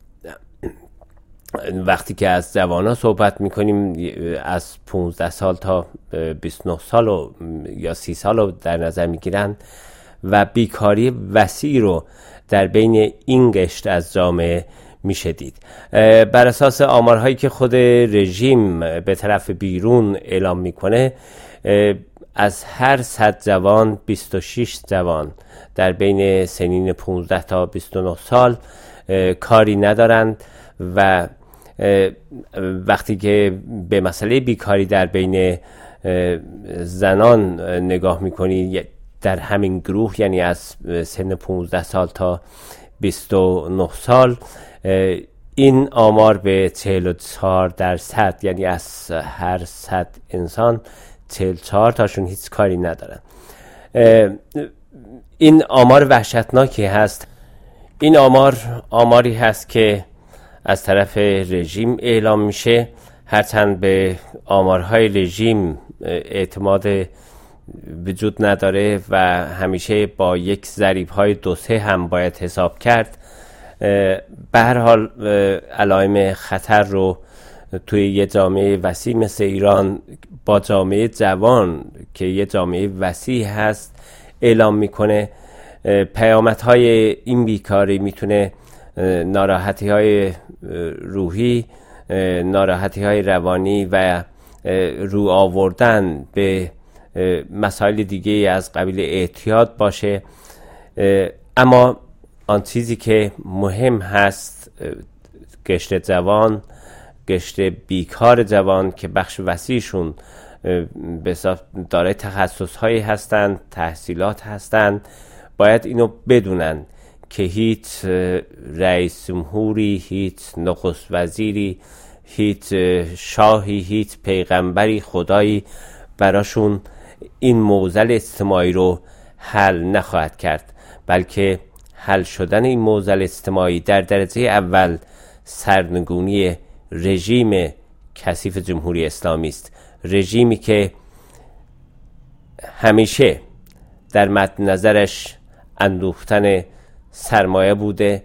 وقتی که از جوان ها صحبت میکنیم از پانزده سال تا بیست و نه سال و یا سی سال رو در نظر میگیرن و بیکاری وسیع رو در بین این قشر از جامعه میشه دید. بر اساس آمارهایی که خود رژیم به طرف بیرون اعلام میکنه، از هر صد جوان بیست و شش جوان در بین سنین پانزده تا بیست و نه سال کاری ندارند و وقتی که به مسئله بیکاری در بین زنان نگاه میکنی در همین گروه، یعنی از سن پانزده سال تا بیست و نه سال، این آمار به چهل و چهار درصد، یعنی از هر صد انسان چهل و چهار تاشون هیچ کاری ندارن. این آمار وحشتناکی هست. این آمار آماری هست که از طرف رژیم اعلام میشه، هرچند به آمارهای رژیم اعتماد وجود نداره و همیشه با یک ضریب‌های دو سه هم باید حساب کرد. به هر حال علائم خطر رو توی یه جامعه وسیع مثل ایران با جامعه جوان که یه جامعه وسیع هست اعلام میکنه. پیامدهای این بیکاری میتونه ناراحتی های روحی، ناراحتی های روانی و رو آوردن به مسائل دیگه از قبیل اعتیاد باشه. اما آن چیزی که مهم هست، قشر جوان، قشر بیکار جوان که بخش وسیعشون به حساب دارای تخصص هایی هستند، تحصیلات هستند، باید اینو بدونن که هیچ رئیس جمهوری، هیچ نخست وزیری، هیچ شاهی، هیچ پیغمبری، خدایی براشون این معضل اجتماعی رو حل نخواهد کرد، بلکه حل شدن این معضل اجتماعی در درجه اول سرنگونی رژیم کثیف جمهوری اسلامی است. رژیمی که همیشه در مد نظرش اندوختن سرمایه بوده،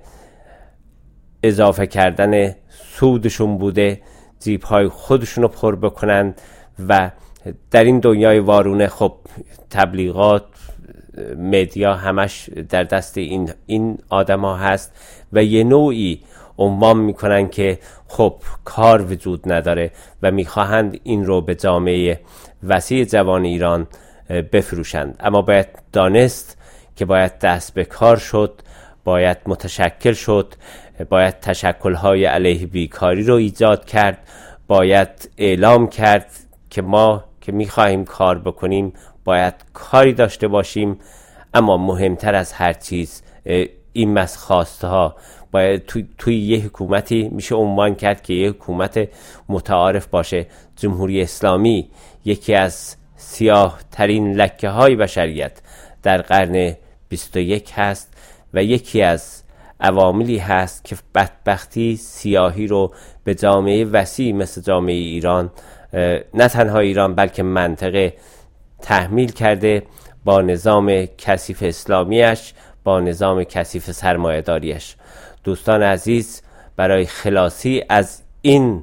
اضافه کردن سودشون بوده، جیب‌های خودشون رو پر بکنند و در این دنیای وارونه خب تبلیغات، مدیا همش در دست این این آدم‌ها هست و یه نوعی عنوان میکنن که خب کار وجود نداره و میخواهند این رو به جامعه وسیع جوان ایران بفروشند. اما باید دانست که باید دست به کار شد، باید متشکل شد، باید تشکل‌های علیه بیکاری رو ایجاد کرد، باید اعلام کرد که ما که میخواهیم کار بکنیم باید کاری داشته باشیم. اما مهمتر از هر چیز این مسخواسته ها باید توی, توی یه حکومتی میشه عنوان کرد که یه حکومت متعارف باشه. جمهوری اسلامی یکی از سیاه ترین لکه های بشریت در قرن بیست و یک هست و یکی از عواملی هست که بدبختی سیاهی رو به جامعه وسیع مثل جامعه ایران، نه تنها ایران بلکه منطقه، تحمیل کرده با نظام کثیف اسلامیش، با نظام کثیف سرمایه‌داریش. دوستان عزیز، برای خلاصی از این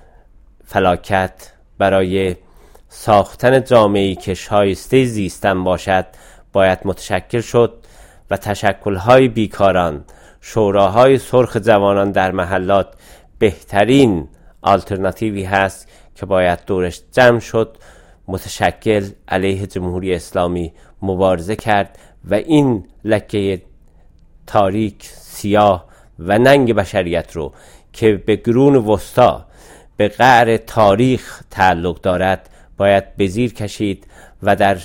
فلاکت، برای ساختن جامعه‌ای که شایسته زیستن باشد، باید متشکل شد و تشکل‌های بیکاران، شوراهای سرخ جوانان در محلات بهترین آلترناتیوی هست که باید دورش جمع شد، متشکل علیه جمهوری اسلامی مبارزه کرد و این لکه تاریک، سیاه و ننگ بشریت رو که به قرون وسطا، به قعر تاریخ تعلق دارد باید به زیر کشید و در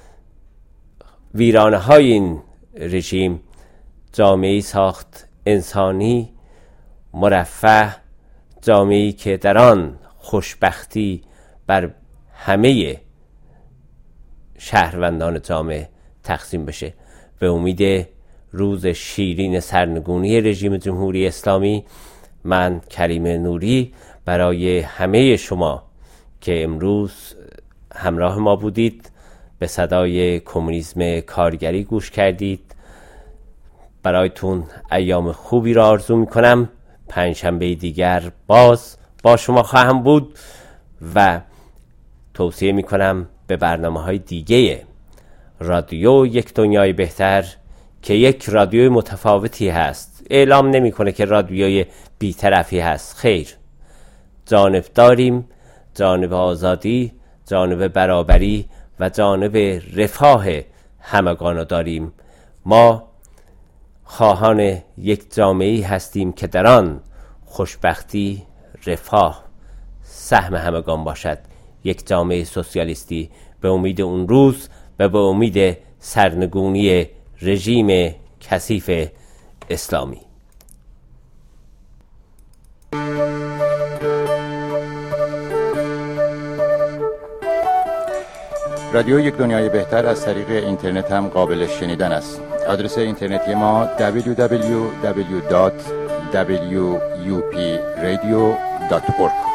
ویرانه های این رژیم جامعه‌ای ساخت انسانی، مرفه، جامعه‌ای که در آن خوشبختی بر همه شهروندان جامعه تقسیم بشه. به امید روز شیرین سرنگونی رژیم جمهوری اسلامی، من کریم نوری برای همه شما که امروز همراه ما بودید، به صدای کمونیسم کارگری گوش کردید، برایتون ایام خوبی را آرزو میکنم. پنجشنبه دیگر باز با شما خواهم بود و توصیه میکنم به برنامه‌های دیگه رادیو یک دنیای بهتر که یک رادیوی متفاوتی هست. اعلام نمیکنه که رادیوی بی‌طرفی هست، خیر، جانب داریم، جانب آزادی، جانب برابری و جانب رفاه همگان داریم. ما خواهان یک جامعه‌ای هستیم که در آن خوشبختی، رفاه سهم همگان باشد، یک جامعه سوسیالیستی. به امید اون روز و به امید سرنگونی رژیم کثیف اسلامی.
رادیو یک دنیای بهتر از طریق اینترنت هم قابل شنیدن است. آدرس اینترنتی ما دبلیو دبلیو دبلیو دات دبلیو یو پی رادیو دات اورگ